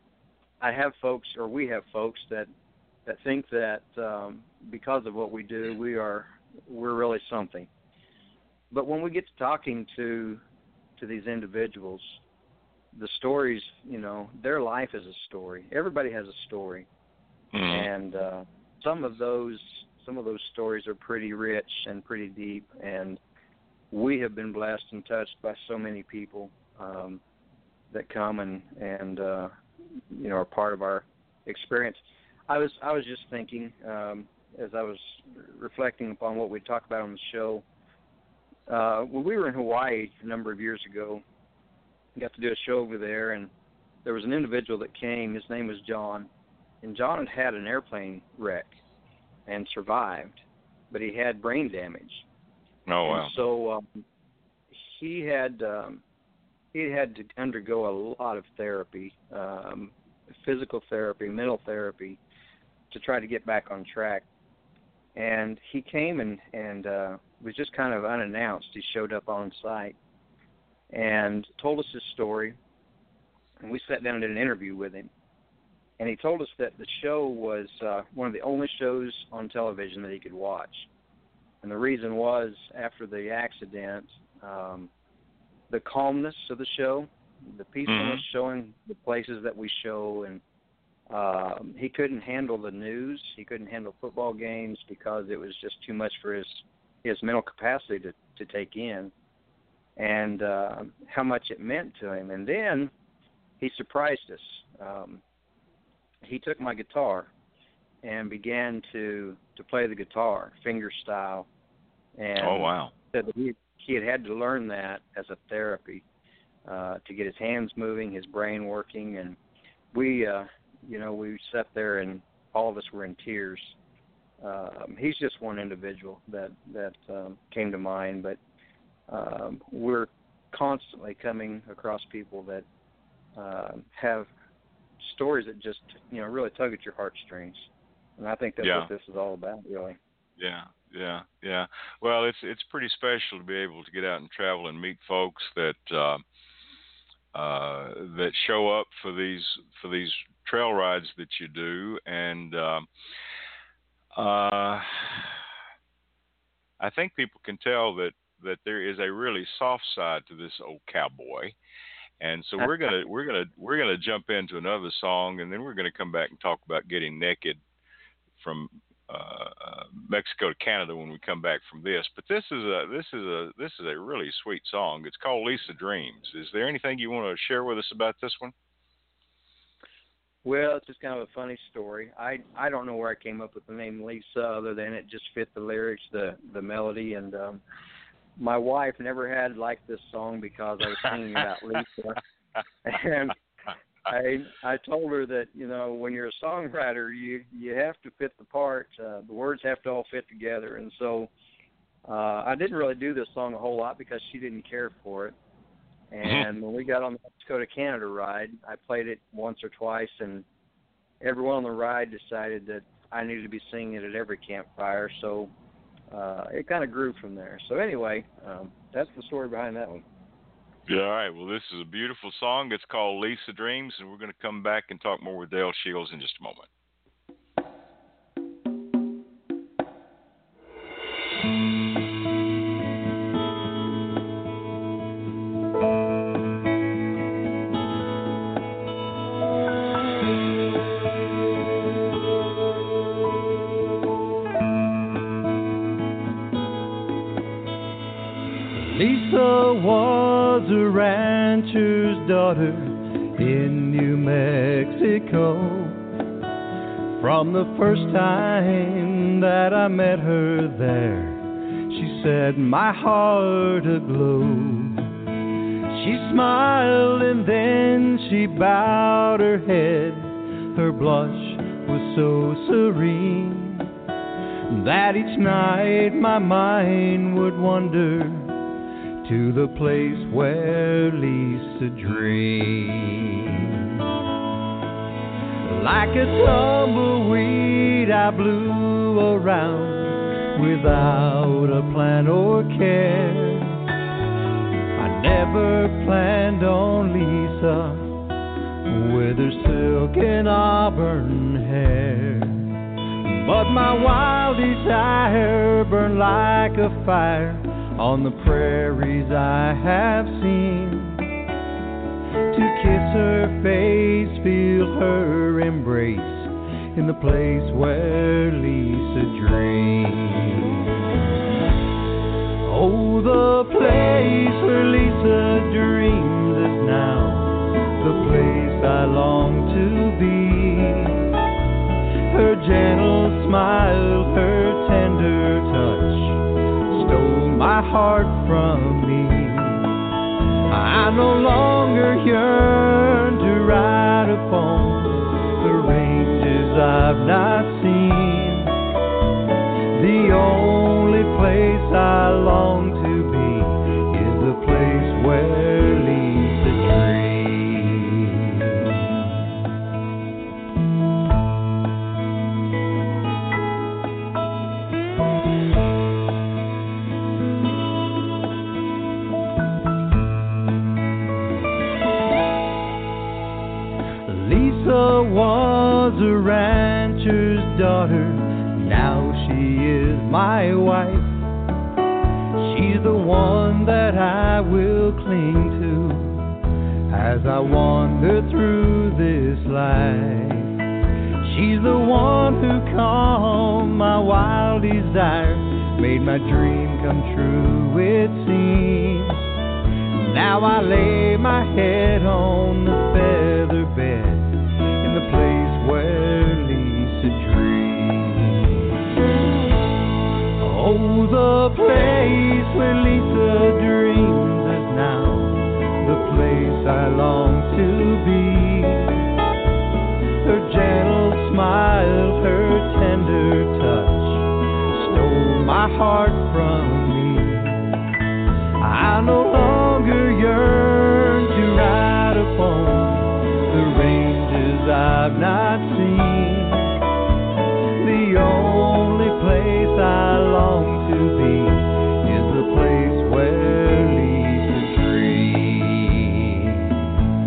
Speaker 5: I have folks, or we have folks that that think that um, because of what we do, we are we're really something. But when we get to talking to to these individuals, the stories, you know, their life is a story. Everybody has a story, mm-hmm. and uh, some of those some of those stories are pretty rich and pretty deep. And we have been blessed and touched by so many people um, that come and and uh, you know, are part of our experience. I was I was just thinking um, as I was reflecting upon what we talked about on the show. Uh, when we were in Hawaii a number of years ago, we got to do a show over there, and there was an individual that came. His name was John, and John had had an airplane wreck and survived, but he had brain damage.
Speaker 1: Oh wow!
Speaker 5: And so um, he had um, he had to undergo a lot of therapy, um, physical therapy, mental therapy, to try to get back on track. And he came and and uh, was just kind of unannounced. He showed up on site and told us his story. And we sat down and did an interview with him. And he told us that the show was uh, one of the only shows on television that he could watch. And the reason was, after the accident, um, the calmness of the show, the peacefulness mm-hmm. showing the places that we show, and um, he couldn't handle the news. He couldn't handle football games because it was just too much for his his mental capacity to, to take in, and uh, how much it meant to him. And then he surprised us. Um, he took my guitar and began to, to play the guitar, finger style. And
Speaker 1: oh, wow.
Speaker 5: said that he, he had had to learn that as a therapy uh, to get his hands moving, his brain working. And we, uh, you know, we sat there and all of us were in tears. Um, he's just one individual that, that um, came to mind, but um, we're constantly coming across people that uh, have stories that just, you know, really tug at your heartstrings. And I think that's
Speaker 1: yeah.
Speaker 5: what this is all about, really.
Speaker 1: Yeah, yeah, yeah. Well, it's it's pretty special to be able to get out and travel and meet folks that uh, uh, that show up for these for these trail rides that you do, and um, uh, I think people can tell that, that there is a really soft side to this old cowboy. And so we're gonna we're gonna we're gonna jump into another song, and then we're gonna come back and talk about getting naked from uh, uh, Mexico to Canada when we come back from this. But this is a this is a this is a really sweet song. It's called Lisa Dreams. Is there anything you want to share with us about this one?
Speaker 5: Well, it's just kind of a funny story. I I don't know where I came up with the name Lisa, other than it just fit the lyrics, the the melody, and um, my wife never had liked this song because I was singing about Lisa, and I I told her that, you know, when you're a songwriter, you you have to fit the part. Uh, the words have to all fit together, and so uh, I didn't really do this song a whole lot because she didn't care for it. And when we got on the Mexico to Canada ride, I played it once or twice, and everyone on the ride decided that I needed to be singing it at every campfire. So uh, it kind of grew from there. So anyway, um, that's the story behind that one.
Speaker 1: Yeah, all right. Well, this is a beautiful song. It's called Lisa Dreams, and we're going to come back and talk more with Dale Shields in just a moment.
Speaker 4: Lisa was a rancher's daughter in New Mexico. From the first time that I met her there, she set my heart aglow. She smiled and then she bowed her head. Her blush was so serene that each night my mind would wander to the place where Lisa dreamed. Like a tumbleweed sky blue around without a plan or care. I never planned on Lisa with her silk and auburn hair, but my wild desire burned like a fire on the prairies I have seen. To kiss her face, feel her embrace in the place where Lisa dreamed. Oh, the place where Lisa dreams is now the place I long to be. Her gentle smile, her tender touch stole my heart from me. I no longer yearn to ride upon the ranges I've not seen. The only place I long to be is the place where Lisa was a rancher's daughter, now she is my wife. She's the one that I will cling to as I wander through this life. She's the one who calmed my wild desire, made my dream come true, it seems. Now I lay my head on the feather bed in the place where Lisa dreams. Oh, the place where Lisa dreams is now the place I long to be. Her gentle smile, her tender touch stole my heart from me. I no longer yearn to ride upon the ranges I've not seen. The only place I long to be is the place where Lisa dreams.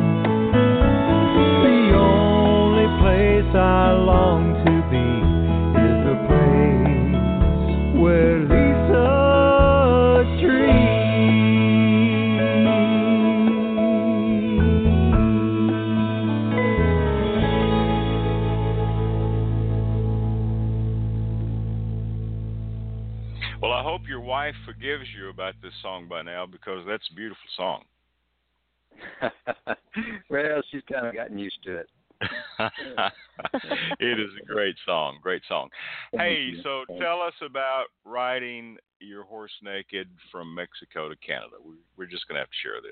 Speaker 4: The only place I long to be is the place where Lisa dreams.
Speaker 1: Well, I hope your wife forgives you about this song by now, because that's a beautiful song.
Speaker 5: Well, she's kind of gotten used to it.
Speaker 1: It is a great song, great song. Hey, so tell us about riding your horse naked from Mexico to Canada. We, we're just going to have to share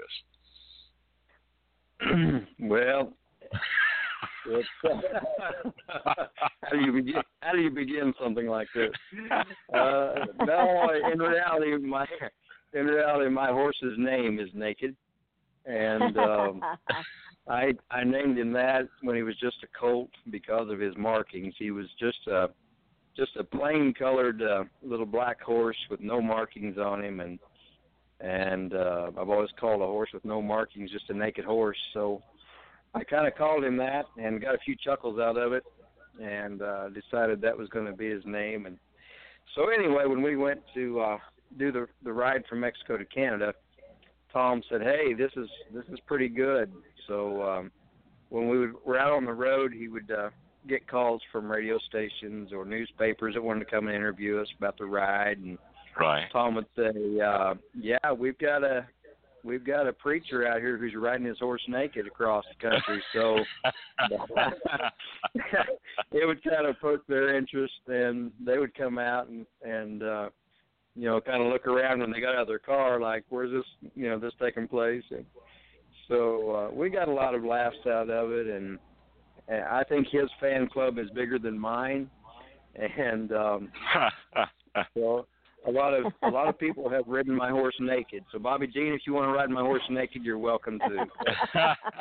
Speaker 1: this.
Speaker 5: Well, it's, how do you begin? How do you begin something like this? Uh, no, in reality, my in reality, my horse's name is Naked, and um, I I named him that when he was just a colt because of his markings. He was just a just a plain colored uh, little black horse with no markings on him, and and uh, I've always called a horse with no markings just a naked horse. So I kind of called him that and got a few chuckles out of it, and uh, decided that was going to be his name. And so anyway, when we went to uh, do the the ride from Mexico to Canada, Tom said, "Hey, this is this is pretty good." So um, when we would, were out on the road, he would uh, get calls from radio stations or newspapers that wanted to come and interview us about the ride, and
Speaker 1: right. Tom
Speaker 5: would say, uh, "Yeah, we've got a we've got a preacher out here who's riding his horse naked across the country." So it would kind of poke their interest, and they would come out and and uh, you know, kind of look around when they got out of their car, like, "Where's this you know this taking place?" And so uh, we got a lot of laughs out of it, and, and I think his fan club is bigger than mine, and um, so a lot of a lot of people have ridden my horse naked. So Bobby Jean, if you want to ride my horse naked, you're welcome to.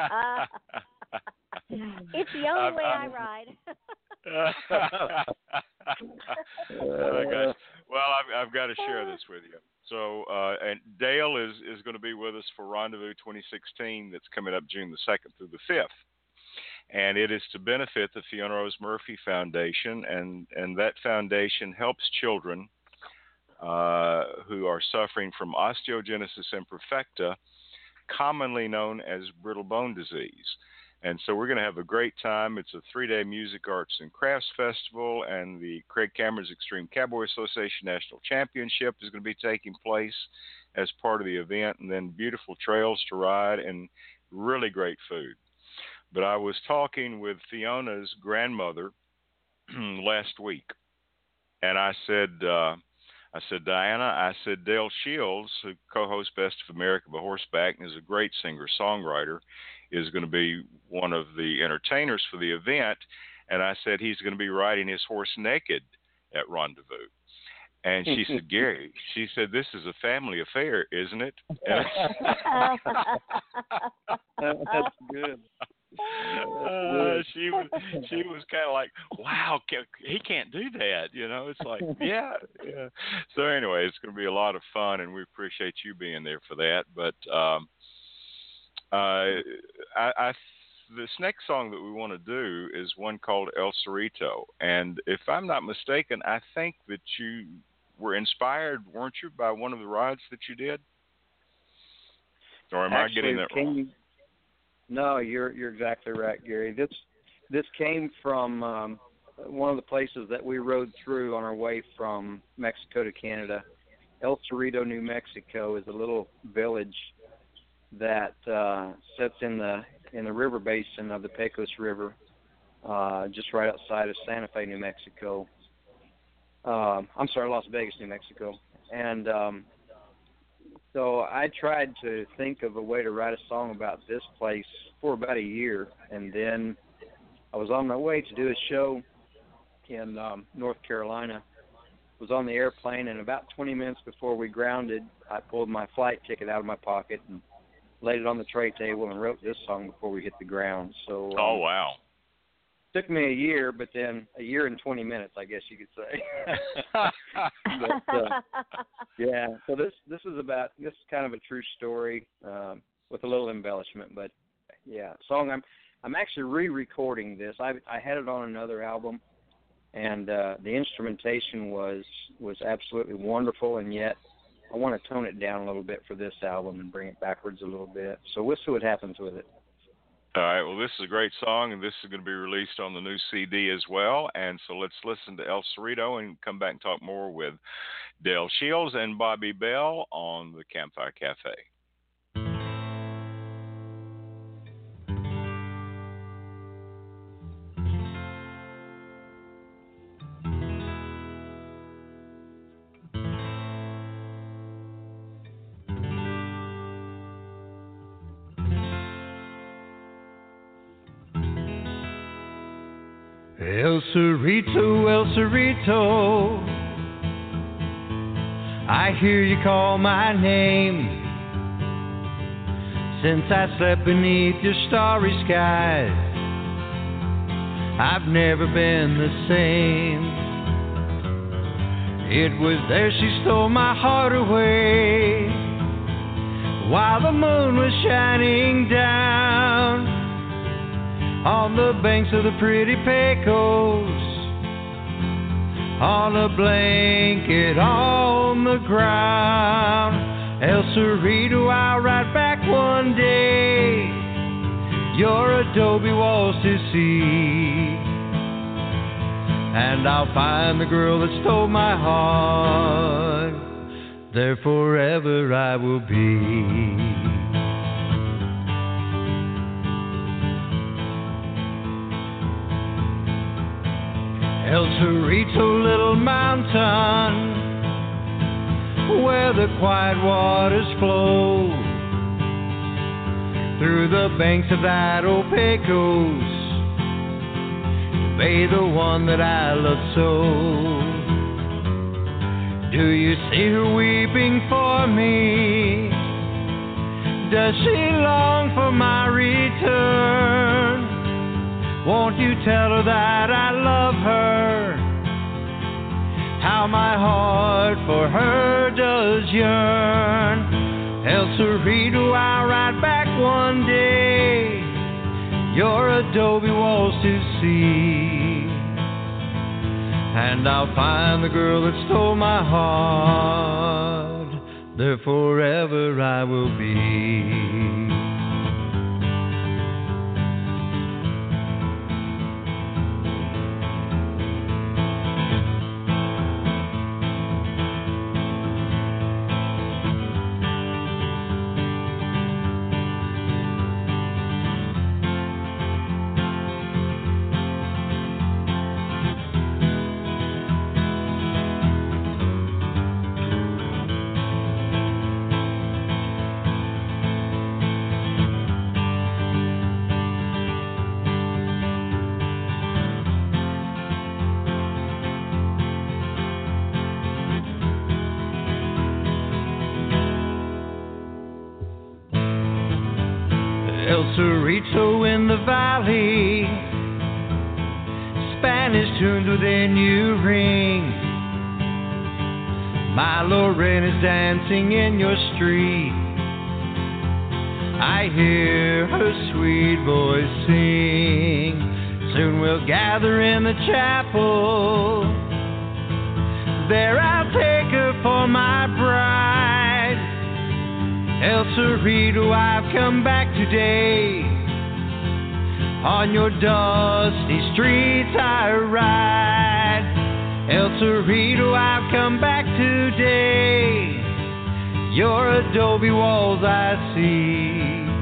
Speaker 2: It's the only way I ride.
Speaker 1: Oh, gosh. Well, I've, I've got to share this with you. So, uh, and Dale is, is going to be with us for Rendezvous twenty sixteen that's coming up June the second through the fifth. And it is to benefit the Fiona Rose Murphy Foundation, and, and that foundation helps children uh, who are suffering from osteogenesis imperfecta, commonly known as brittle bone disease. And so we're going to have a great time. It's a three-day music, arts, and crafts festival, and the Craig Cameron's Extreme Cowboy Association National Championship is going to be taking place as part of the event, and then beautiful trails to ride and really great food. But I was talking with Fiona's grandmother last week, and I said, uh, I said, Diana, I said, Dale Shields, who co-hosts Best of America by Horseback and is a great singer-songwriter, is going to be one of the entertainers for the event. And I said, he's going to be riding his horse naked at Rendezvous. And she said, Gary, she said, this is a family affair, isn't it?
Speaker 5: That's good.
Speaker 1: Uh, she was she was kind of like, wow, he can't do that, you know. It's like, yeah, yeah. So anyway, it's going to be a lot of fun, and we appreciate you being there for that. But um, uh, I, I this next song that we want to do is one called El Cerrito, and if I'm not mistaken, I think that you were inspired, weren't you, by one of the rides that you did? Or am
Speaker 5: Actually,
Speaker 1: I getting that wrong?
Speaker 5: You, no, you're you're exactly right, Gary. This this came from um, one of the places that we rode through on our way from Mexico to Canada. El Cerrito, New Mexico, is a little village that uh, sits in the in the river basin of the Pecos River, uh, just right outside of Santa Fe, New Mexico. Um, I'm sorry, Las Vegas, New Mexico. And um, so I tried to think of a way to write a song about this place for about a year, and then I was on my way to do a show in um, North Carolina. Was on the airplane, and about twenty minutes before we grounded, I pulled my flight ticket out of my pocket and laid it on the tray table and wrote this song before we hit the ground. So, um,
Speaker 1: oh wow!
Speaker 5: Took me a year, but then a year and twenty minutes, I guess you could say. but, uh, yeah, so this this is about this is kind of a true story um, with a little embellishment, but yeah, song. I'm I'm actually re-recording this. I I had it on another album, and uh, the instrumentation was was absolutely wonderful, and yet I want to tone it down a little bit for this album and bring it backwards a little bit. So we'll see what happens with it.
Speaker 1: All right, well, this is a great song, and this is going to be released on the new C D as well. And so let's listen to El Cerrito and come back and talk more with Dale Shields and Bobby Bell on the Campfire Cafe.
Speaker 4: El Cerrito, El Cerrito, I hear you call my name. Since I slept beneath your starry skies, I've never been the same. It was there she stole my heart away, while the moon was shining down on the banks of the pretty Pecos, on a blanket on the ground. El Cerrito, I'll ride back one day, your adobe walls to see, and I'll find the girl that stole my heart, there forever I will be. El Cerrito, little mountain where the quiet waters flow through the banks of that old Pecos to bathe the one that I love so. Do you see her weeping for me? Does she long for my return? Won't you tell her that I love her yearn. El Cerrito, I'll ride back one day, your adobe walls to see, and I'll find the girl that stole my heart, there forever I will be. El Cerrito in the valley, Spanish tunes within you ring. My Lorraine is dancing in your street, I hear her sweet voice sing. Soon we'll gather in the chapel, there I'll take her for my bride. El Cerrito, I've come back today, on your dusty streets I ride. El Cerrito, I've come back today, your adobe walls I see,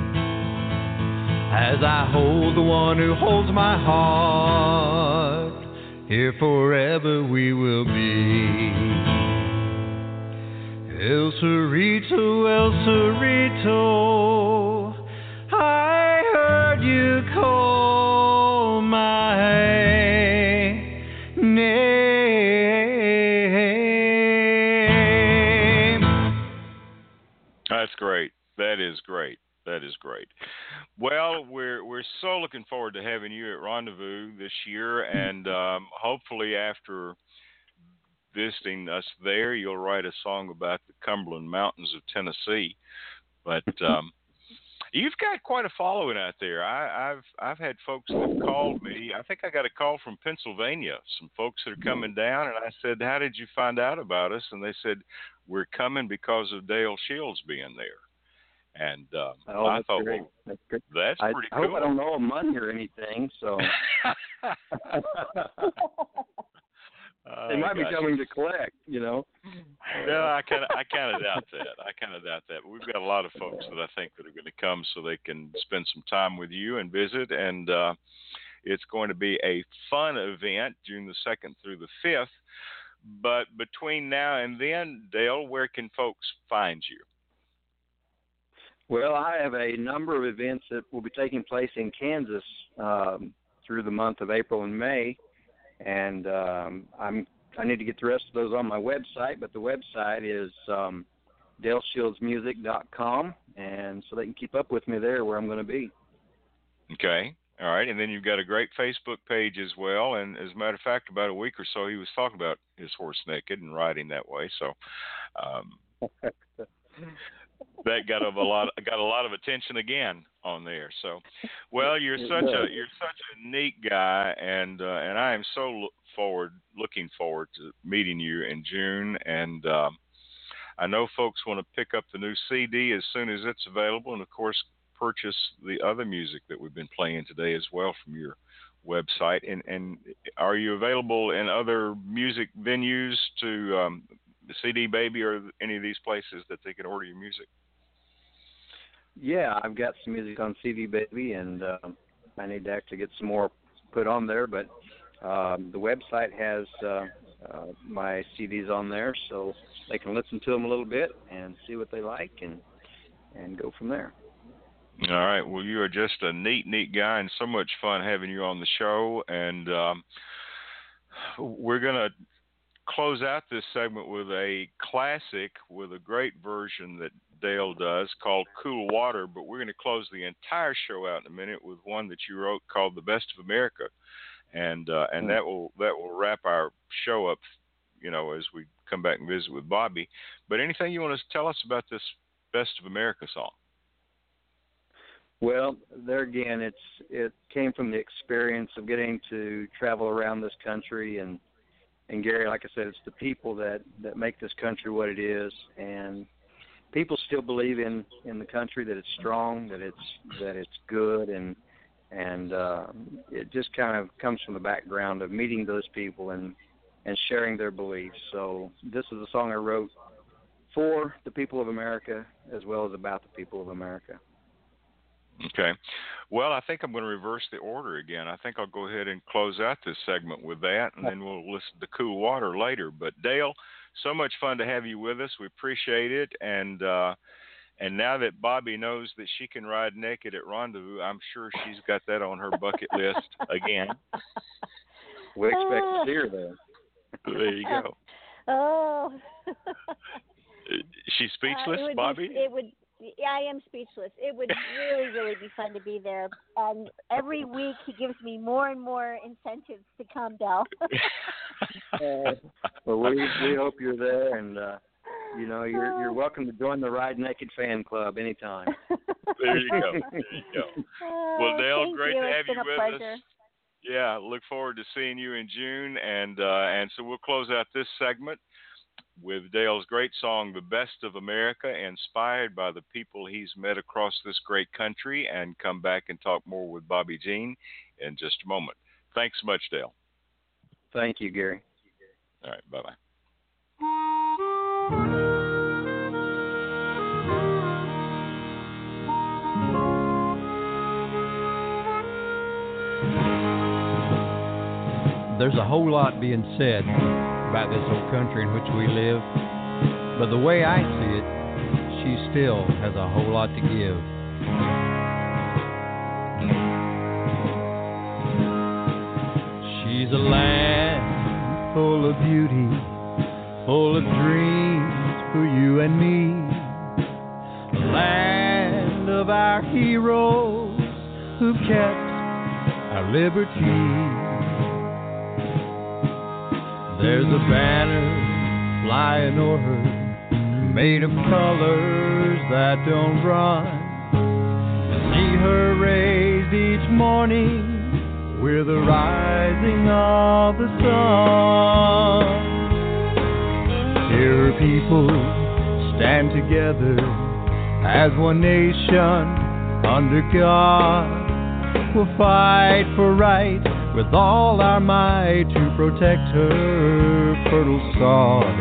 Speaker 4: as I hold the one who holds my heart, here forever we will be. El Cerrito, El Cerrito, I heard you call my name.
Speaker 1: That's great. That is great. That is great. Well, we're we're so looking forward to having you at Rendezvous this year, and um, hopefully after visiting us there, you'll write a song about the Cumberland Mountains of Tennessee. But um, you've got quite a following out there. I, I've I've had folks that have called me. I think I got a call from Pennsylvania, some folks that are coming down, and I said, "How did you find out about us?" And they said, "We're coming because of Dale Shields being there." And um,
Speaker 5: oh,
Speaker 1: I
Speaker 5: that's
Speaker 1: thought,
Speaker 5: great.
Speaker 1: well,
Speaker 5: that's great.
Speaker 1: that's
Speaker 5: I,
Speaker 1: pretty
Speaker 5: I
Speaker 1: cool.
Speaker 5: hope I don't owe money or anything, so.
Speaker 1: Oh,
Speaker 5: they might
Speaker 1: gosh.
Speaker 5: be coming to collect, you know.
Speaker 1: No, I kind of, I kind of doubt that. I kind of doubt that. But we've got a lot of folks that I think that are going to come so they can spend some time with you and visit. And uh, it's going to be a fun event, June the second through the fifth. But between now and then, Dale, where can folks find you?
Speaker 5: Well, I have a number of events that will be taking place in Kansas um, through the month of April and May. And um, I'm I need to get the rest of those on my website, but the website is um, dale shields music dot com, and so they can keep up with me there where I'm going to be.
Speaker 1: Okay, all right, and then you've got a great Facebook page as well. And as a matter of fact, about a week or so, he was talking about his horse naked and riding that way. So um, that got a lot got a lot of attention again on there. So, well, you're such a you're such a neat guy, and uh, and I am so look forward looking forward to meeting you in June. And um, I know folks want to pick up the new C D as soon as it's available, and of course purchase the other music that we've been playing today as well from your website. And and are you available in other music venues to um, C D Baby or any of these places that they can order your music?
Speaker 5: Yeah, I've got some music on C D Baby, and uh, I need to actually get some more put on there. But um, the website has uh, uh, my C Ds on there, so they can listen to them a little bit and see what they like, and and go from there.
Speaker 1: All right. Well, you are just a neat, neat guy, and so much fun having you on the show. And um, we're going to close out this segment with a classic, with a great version that Dale does called Cool Water, but we're going to close the entire show out in a minute with one that you wrote called The Best of America, and uh, and that will that will wrap our show up you know, as we come back and visit with Bobby. But anything you want to tell us about this Best of America song?
Speaker 5: Well, there again, it's it came from the experience of getting to travel around this country, and and Gary, like I said, it's the people that, that make this country what it is, and people still believe in, in the country, that it's strong, that it's that it's good, and and uh, it just kind of comes from the background of meeting those people and and sharing their beliefs. So this is a song I wrote for the people of America as well as about the people of America.
Speaker 1: Okay. Well, I think I'm going to reverse the order again. I think I'll go ahead and close out this segment with that, and then we'll listen to Cool Water later. But Dale, so much fun to have you with us. We appreciate it. And uh, and now that Bobby knows that she can ride naked at Rendezvous, I'm sure she's got that on her bucket list again.
Speaker 5: We expect to see her there.
Speaker 1: There you go.
Speaker 2: Oh.
Speaker 1: She's speechless,
Speaker 2: uh, it
Speaker 1: Bobby?
Speaker 2: Be, it would. Yeah, I am speechless. It would really, really be fun to be there. And every week he gives me more and more incentives to come, Del.
Speaker 5: uh, well, we we hope you're there, and uh, you know you're you're welcome to join the Ride Naked fan club anytime.
Speaker 1: There you go. There you go.
Speaker 2: Oh,
Speaker 1: well, Dale, great
Speaker 2: you.
Speaker 1: to have
Speaker 2: it's
Speaker 1: you
Speaker 2: been
Speaker 1: with
Speaker 2: a pleasure.
Speaker 1: us. Yeah, look forward to seeing you in June, and uh, and so we'll close out this segment with Dale's great song, The Best of America, inspired by the people he's met across this great country, and come back and talk more with Bobby Jean in just a moment. Thanks so much, Dale.
Speaker 5: Thank you, Gary.
Speaker 1: All right, bye-bye.
Speaker 4: There's a whole lot being said about this old country in which we live, but the way I see it, she still has a whole lot to give. She's a land full of beauty, full of dreams for you and me, a land of our heroes who kept our liberty. There's a banner flying o'er her, made of colors that don't run. To see her raised each morning with the rising of the sun. Here her people stand together as one nation under God. We'll fight for right with all our might to protect her fertile sod.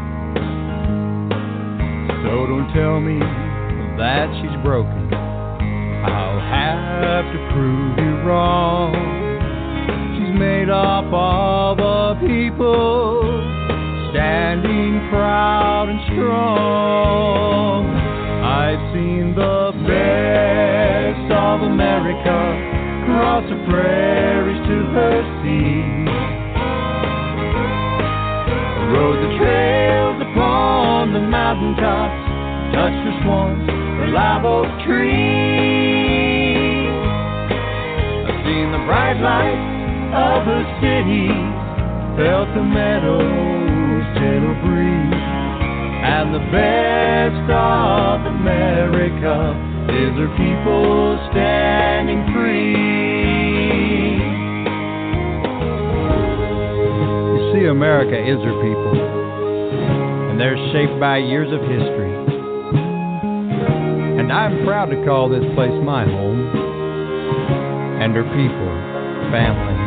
Speaker 4: So don't tell me that she's broken, I'll have to prove you wrong. She's made up of a people standing proud and strong. I've seen the best of America across the prairies to her sea. Rode the trails upon the mountaintops, touched her swamps, her live oak tree. I've seen the bright lights of her cities, felt the meadows' gentle breeze, and the best of America is her people standing free. You see, America is her people, and they're shaped by years of history. And I'm proud to call this place my home, and her people family.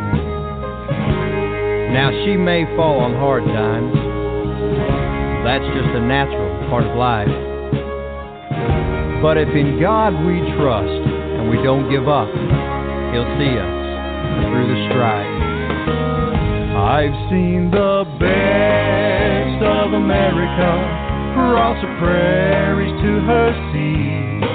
Speaker 4: Now, she may fall on hard times. That's just a natural part of life. But if in God we trust and we don't give up, He'll see us through the strife. I've seen the best of America cross the prairies to her sea.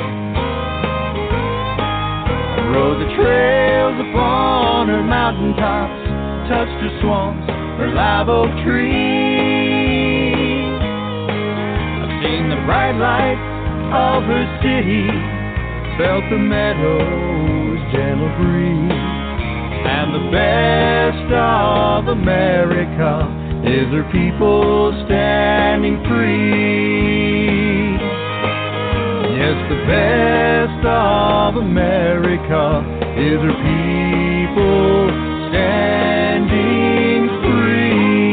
Speaker 4: I rode the trails upon her mountaintops, touched her swamps, her live oak tree. I've seen the bright lights of her city, felt the meadows' gentle breeze, and the best of America is her people standing free. Yes, the best of America is her people standing free.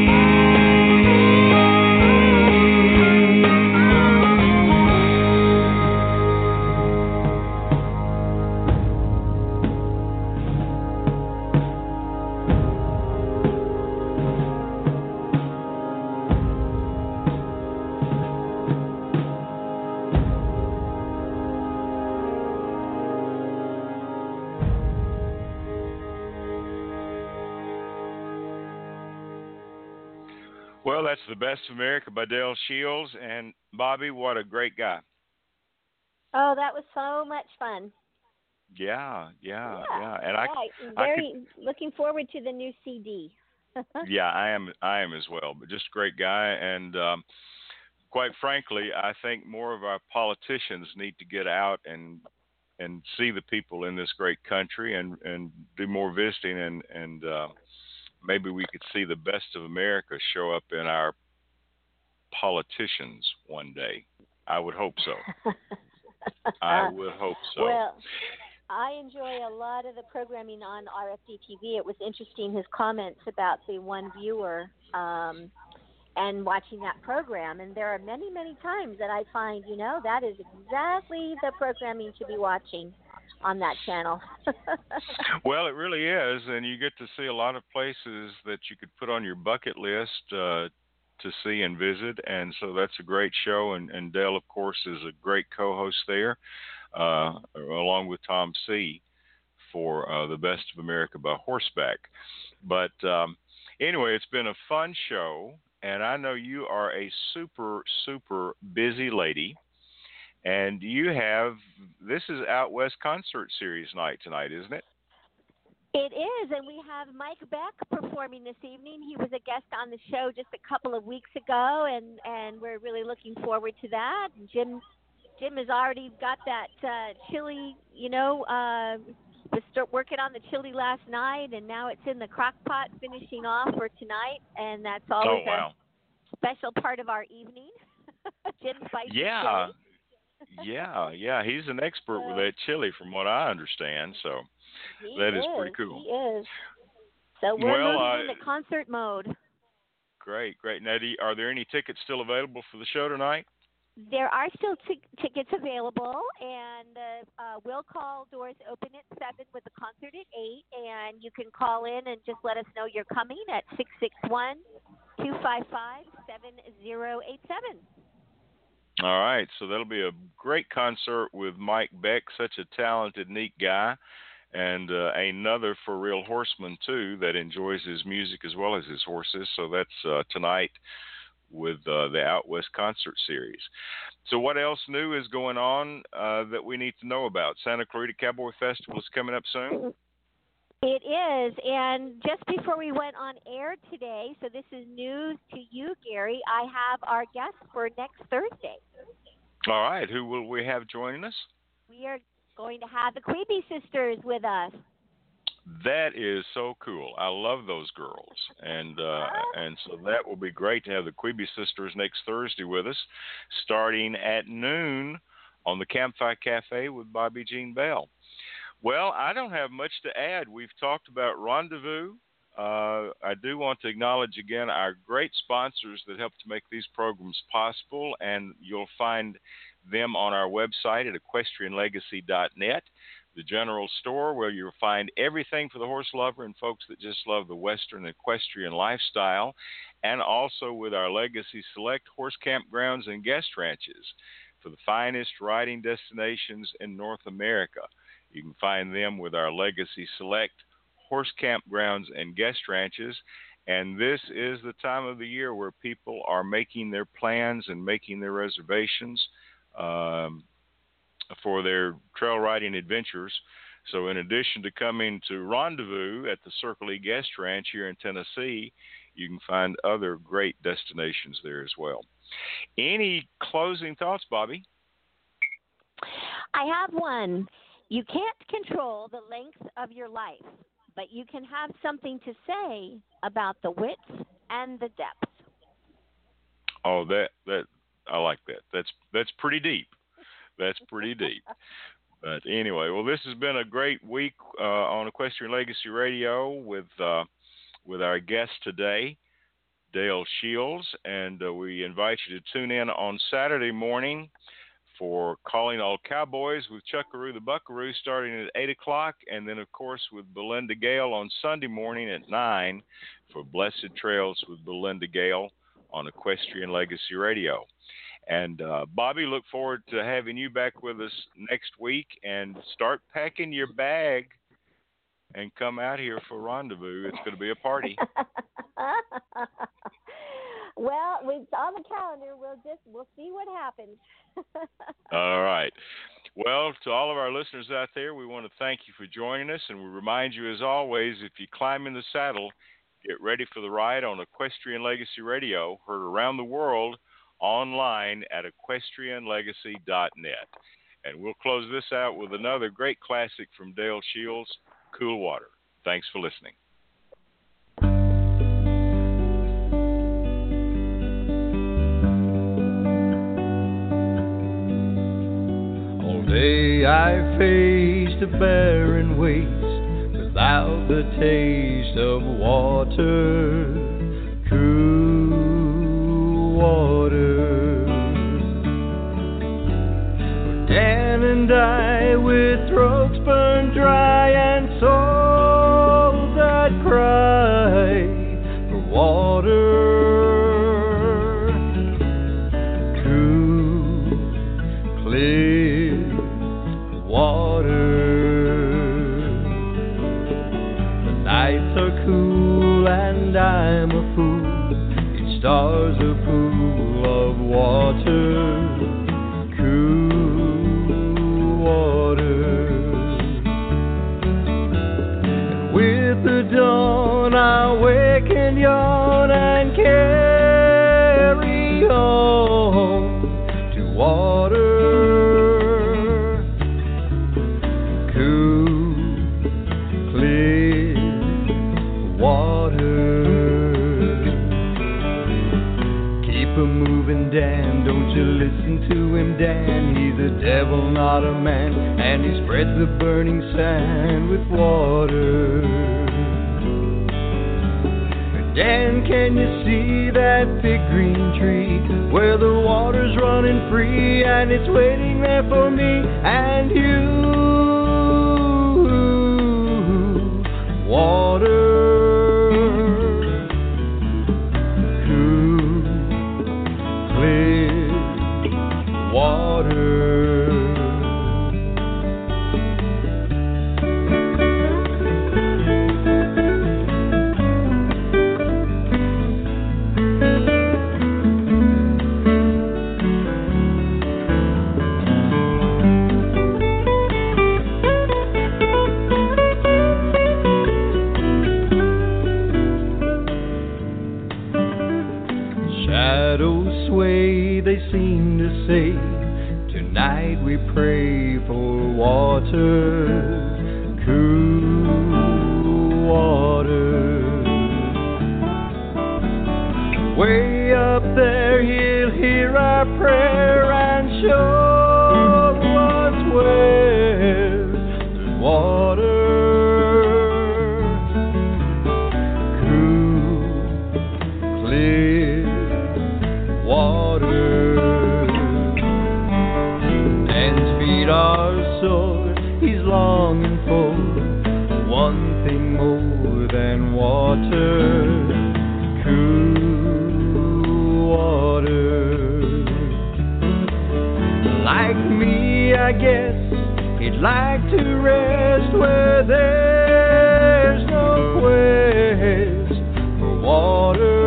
Speaker 1: Well, that's The Best of America by Del Shields. And, Bobby, what a great guy.
Speaker 2: Oh, that was so much fun.
Speaker 1: Yeah, yeah,
Speaker 2: Yeah,
Speaker 1: yeah. And I,
Speaker 2: yeah,
Speaker 1: I
Speaker 2: very
Speaker 1: could,
Speaker 2: looking forward to the new C D.
Speaker 1: yeah, I am, I am as well. But just a great guy, and um, quite frankly, I think more of our politicians need to get out and and see the people in this great country, and and do more visiting, and and uh, maybe we could see the best of America show up in our politicians one day. I would hope so. I would hope so.
Speaker 2: Well, I enjoy a lot of the programming on R F D T V. It was interesting, his comments about the one viewer um, and watching that program. And there are many, many times that I find, you know, that is exactly the programming to be watching on that channel.
Speaker 1: Well, it really is. And you get to see a lot of places that you could put on your bucket list uh, to see and visit. And so that's a great show. And, and Dell, of course, is a great co-host there. Uh, along with Tom C. for uh, The Best of America by Horseback. But um, anyway, it's been a fun show, and I know you are a super, super busy lady, and you have, this is Out West Concert Series night tonight, isn't it?
Speaker 2: It is, and we have Mike Beck performing this evening. He was a guest on the show just a couple of weeks ago, and, and we're really looking forward to that. Jim Jim has already got that uh, chili, you know, uh, was start working on the chili last night, and now it's in the crock pot finishing off for tonight, and that's always
Speaker 1: oh, wow.
Speaker 2: a special part of our evening. Jim Spice.
Speaker 1: Yeah, yeah, yeah. He's an expert uh, with that chili from what I understand, so that is, is pretty cool.
Speaker 2: He is. So we're
Speaker 1: well,
Speaker 2: moving
Speaker 1: uh,
Speaker 2: into concert mode.
Speaker 1: Great, great. Nettie, are there any tickets still available for the show tonight?
Speaker 2: There are still t- tickets available, and uh, uh, we'll call doors open at seven with the concert at eight, and you can call in and just let us know you're coming at six six one, two five five, seven zero eight seven.
Speaker 1: All right, so that'll be a great concert with Mike Beck, such a talented, neat guy, and uh, another for real horseman, too, that enjoys his music as well as his horses. So that's uh, tonight with uh, the Out West Concert Series. So what else new is going on uh, that we need to know about? Santa Clarita Cowboy Festival is coming up soon?
Speaker 2: It is, and just before we went on air today, so this is news to you, Gary, I have our guest for next Thursday.
Speaker 1: All right, who will we have joining us?
Speaker 2: We are going to have the Quebe sisters with us.
Speaker 1: That is so cool. I love those girls, and uh, and so that will be great to have the Quebe sisters next Thursday with us, starting at noon on the Campfire Cafe with Bobby Jean Bell. Well, I don't have much to add. We've talked about Rendezvous. Uh, I do want to acknowledge again our great sponsors that help to make these programs possible, and you'll find them on our website at equestrian legacy dot net. The general store where you'll find everything for the horse lover and folks that just love the Western equestrian lifestyle, and also with our Legacy Select horse campgrounds and guest ranches for the finest riding destinations in North America. You can find them with our Legacy Select horse campgrounds and guest ranches, and this is the time of the year where people are making their plans and making their reservations um, for their trail riding adventures. So in addition to coming to Rendezvous at the Circle E Guest Ranch here in Tennessee, you can find other great destinations there as well. Any closing thoughts, Bobby?
Speaker 2: I have one. You can't control the length of your life, but you can have something to say about the width and the depth.
Speaker 1: Oh, that that I like that. That's that's pretty deep. That's pretty deep. But anyway, well, this has been a great week uh, on Equestrian Legacy Radio with uh, with our guest today, Dale Shields, and uh, we invite you to tune in on Saturday morning for Calling All Cowboys with Chuckaroo the Buckaroo starting at eight o'clock, and then, of course, with Belinda Gale on Sunday morning at nine for Blessed Trails with Belinda Gale on Equestrian Legacy Radio. And, uh, Bobby, look forward to having you back with us next week, and start packing your bag and come out here for Rendezvous. It's going to be a party.
Speaker 2: Well, it's on the calendar. We'll just we'll see what happens.
Speaker 1: All right. Well, to all of our listeners out there, we want to thank you for joining us, and we remind you, as always, if you climb in the saddle, get ready for the ride on Equestrian Legacy Radio, heard around the world online at equestrian legacy dot net. And we'll close this out with another great classic from Dale Shields, Cool Water. Thanks for listening.
Speaker 4: Day I faced a barren waste without the taste of water, cool water. Dan and I, with throats burned dry and souls that cry for water. And I'm a fool, each star's a pool of water, cool water. And with the dawn I'll wake and yawn and carry on to water, cool, clear water. Keep him moving, Dan, don't you listen to him, Dan. He's a devil, not a man, and he spreads the burning sand with water. Dan, can you see that big green tree where the water's running free, and it's waiting there for me and you? Water. They seem to say, tonight we pray for water, cool water. Way up there he'll hear our prayer and show us where there's water, cool, clear water. Are sore, he's longing for one thing more than water, cool water. Like me, I guess he'd like to rest where there's no quest for water.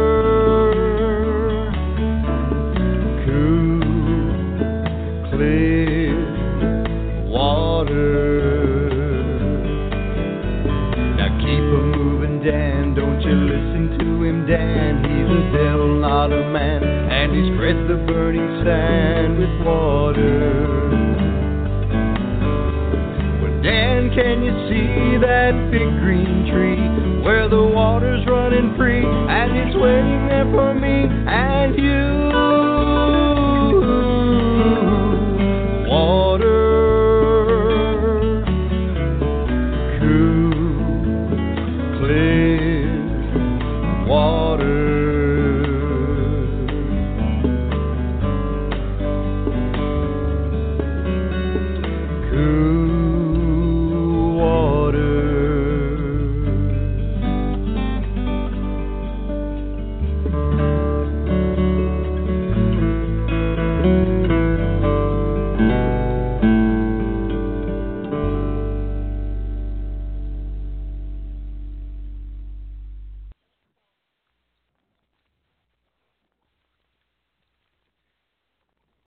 Speaker 4: Dan, he's a devil, not a man, and he spreads the burning sand with water. Well, Dan, Can you see that big green tree where the water's running free? And it's waiting there for me. And